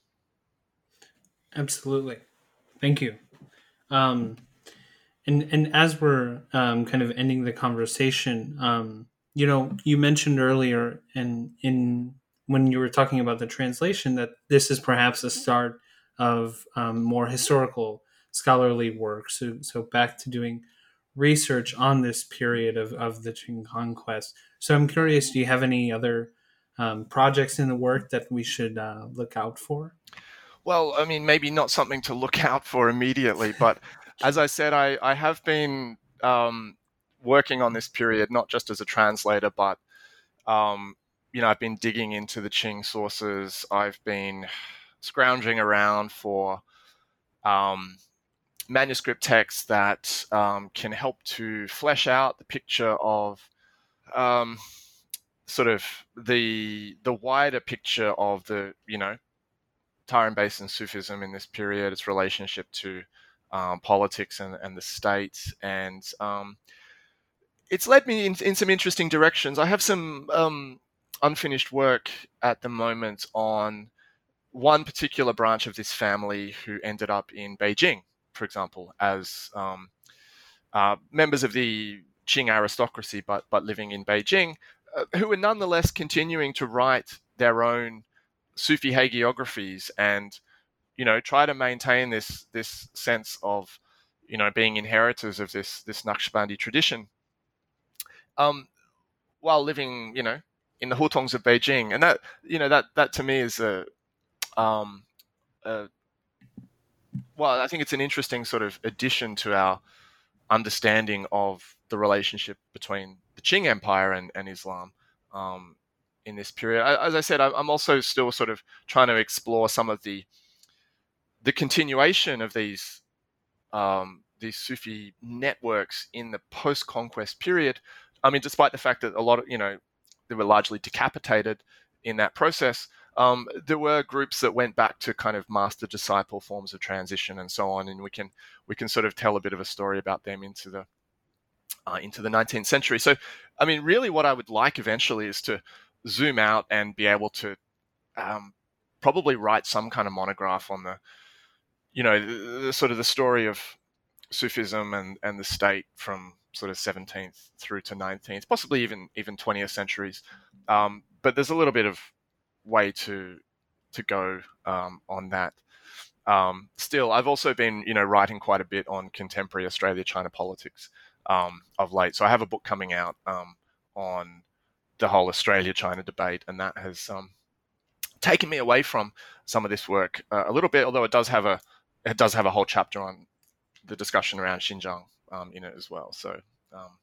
Absolutely, thank you. Um, and and as we're um, kind of ending the conversation, um, you know, you mentioned earlier, and in when you were talking about the translation, that this is perhaps a start of um, more historical scholarly work. So, so back to doing research on this period of, of the Qing conquest. So I'm curious, do you have any other um, projects in the work that we should uh, look out for? Well, I mean, maybe not something to look out for immediately, but as I said, I, I have been um, working on this period, not just as a translator, but um, you know, I've been digging into the Qing sources. I've been scrounging around for um, manuscript texts that um, can help to flesh out the picture of um, sort of the the wider picture of the, you know, Tarim Basin Sufism in this period, its relationship to um, politics and, and the state. And um, it's led me in, in some interesting directions. I have some um, unfinished work at the moment on one particular branch of this family who ended up in Beijing, for example, as um, uh, members of the Qing aristocracy, but but living in Beijing, uh, who are nonetheless continuing to write their own Sufi hagiographies and, you know, try to maintain this this sense of, you know, being inheritors of this this Naqshbandi tradition, um, while living, you know, in the hutongs of Beijing, and that, you know, that that to me is a um, uh, well, I think it's an interesting sort of addition to our understanding of the relationship between the Qing Empire and, and Islam um, in this period. I, as I said, I'm also still sort of trying to explore some of the the continuation of these um, these Sufi networks in the post-conquest period. I mean, despite the fact that a lot of, you know, they were largely decapitated in that process, Um, there were groups that went back to kind of master-disciple forms of transition and so on, and we can we can sort of tell a bit of a story about them into the uh, into the nineteenth century. So, I mean, really, what I would like eventually is to zoom out and be able to um, probably write some kind of monograph on the, you know, the, the sort of the story of Sufism and, and the state from sort of seventeenth through to nineteenth, possibly even even twentieth centuries. Um, but there's a little bit of way to to go um, on that. Um, still, I've also been, you know, writing quite a bit on contemporary Australia-China politics um, of late. So I have a book coming out um, on the whole Australia-China debate, and that has um, taken me away from some of this work uh, a little bit. Although it does have a it does have a whole chapter on the discussion around Xinjiang um, in it as well. So. Um,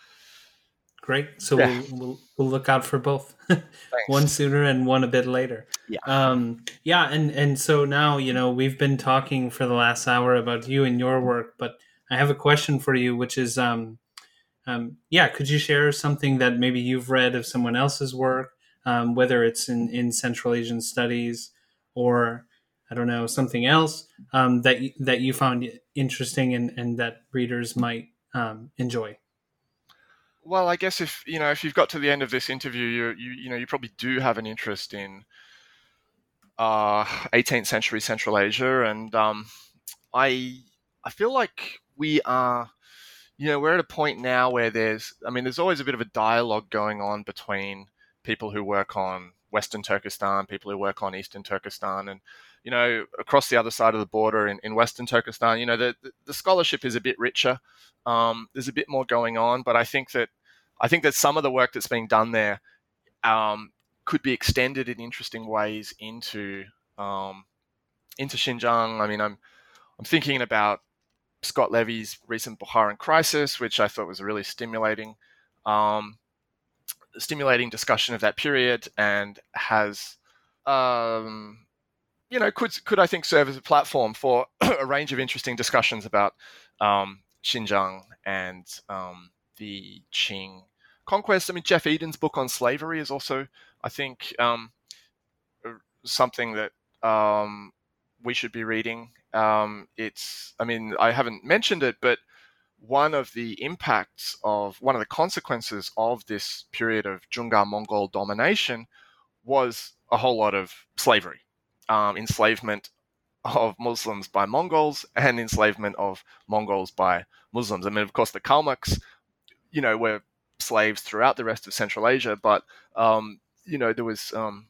Great. So yeah. we'll, we'll we'll look out for both, one sooner and one a bit later. Yeah. Um, yeah. And, and so now, you know, we've been talking for the last hour about you and your work, but I have a question for you, which is, um, um, yeah, could you share something that maybe you've read of someone else's work, um, whether it's in, in Central Asian studies or, I don't know, something else um, that, you, that you found interesting and, and that readers might um, enjoy? Well, I guess if you know if you've got to the end of this interview, you you you know you probably do have an interest in uh, eighteenth century Central Asia, and um, I I feel like we are, you know, we're at a point now where there's I mean there's always a bit of a dialogue going on between people who work on Western Turkestan, people who work on Eastern Turkestan, and you know across the other side of the border in, in Western Turkestan, you know the the scholarship is a bit richer. Um, there's a bit more going on, but I think that I think that some of the work that's being done there um, could be extended in interesting ways into um, into Xinjiang. I mean, I'm I'm thinking about Scott Levy's recent Bukharan Crisis, which I thought was a really stimulating um, stimulating discussion of that period, and has um, you know could could I think serve as a platform for a range of interesting discussions about um, Xinjiang and um, the Qing conquest. I mean, Jeff Eden's book on slavery is also, I think, um, something that um, we should be reading. Um, it's, I mean, I haven't mentioned it, but one of the impacts of, one of the consequences of this period of Jungar Mongol domination was a whole lot of slavery, um, enslavement of Muslims by Mongols and enslavement of Mongols by Muslims. I mean, of course, the Kalmucks, you know, were slaves throughout the rest of Central Asia, but um, you know, there was um,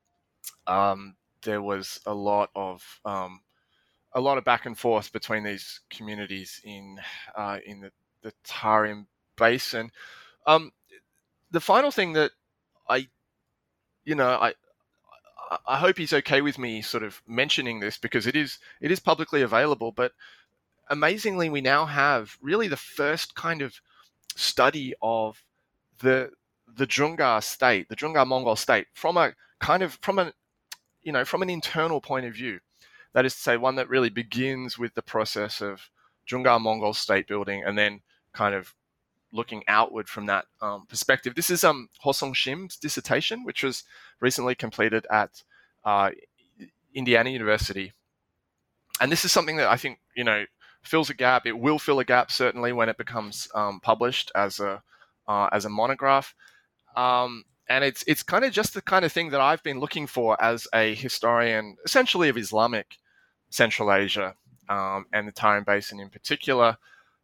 um, there was a lot of um, a lot of back and forth between these communities in uh, in the, the Tarim Basin. Um, the final thing that I, you know, I. I hope he's okay with me sort of mentioning this because it is it is publicly available, but amazingly we now have really the first kind of study of the the Jungar state, the Jungar Mongol state, from a kind of from a you know from an internal point of view. That is to say, one that really begins with the process of Jungar Mongol state building and then kind of looking outward from that um, perspective. This is um, Hosong Shim's dissertation, which was recently completed at uh, Indiana University. And this is something that I think, you know, fills a gap. It will fill a gap, certainly, when it becomes um, published as a uh, as a monograph. Um, and it's it's kind of just the kind of thing that I've been looking for as a historian, essentially of Islamic Central Asia um, and the Tarim Basin in particular,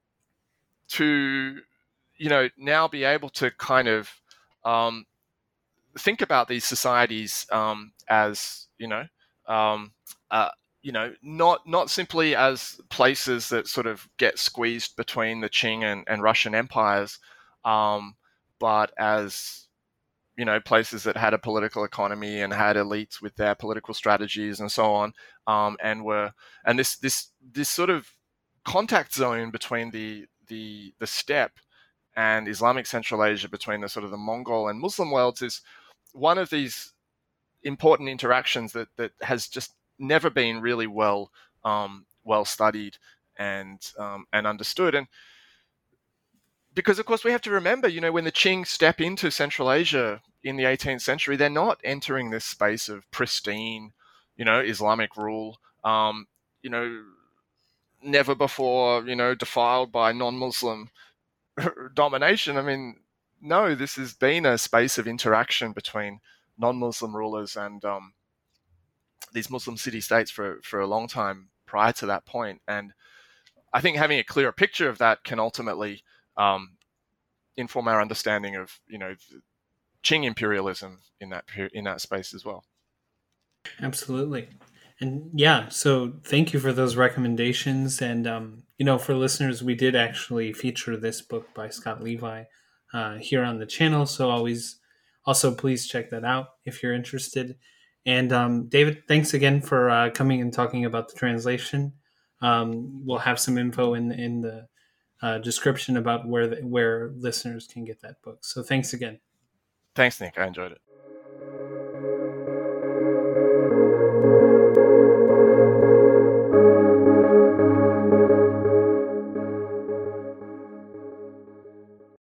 to you know, now be able to kind of um, think about these societies um, as, you know, um, uh, you know, not not simply as places that sort of get squeezed between the Qing and, and Russian empires, um, but as, you know, places that had a political economy and had elites with their political strategies and so on, um, and were and this this this sort of contact zone between the the the steppe and Islamic Central Asia, between the sort of the Mongol and Muslim worlds, is one of these important interactions that that has just never been really well um, well studied and um, and understood. And because, of course, we have to remember, you know, when the Qing step into Central Asia in the eighteenth century, they're not entering this space of pristine, you know, Islamic rule, um, you know, never before, you know, defiled by non-Muslim domination. I mean, no, this has been a space of interaction between non-Muslim rulers and um, these Muslim city-states for, for a long time prior to that point. And I think having a clearer picture of that can ultimately um, inform our understanding of, you know, Qing imperialism in that in that space as well. Absolutely. And yeah, so thank you for those recommendations. And, um, you know, for listeners, we did actually feature this book by Scott Levi uh, here on the channel. So always, also please check that out if you're interested. And um, David, thanks again for uh, coming and talking about the translation. Um, we'll have some info in, in the uh, description about where the, where listeners can get that book. So thanks again. Thanks, Nick. I enjoyed it.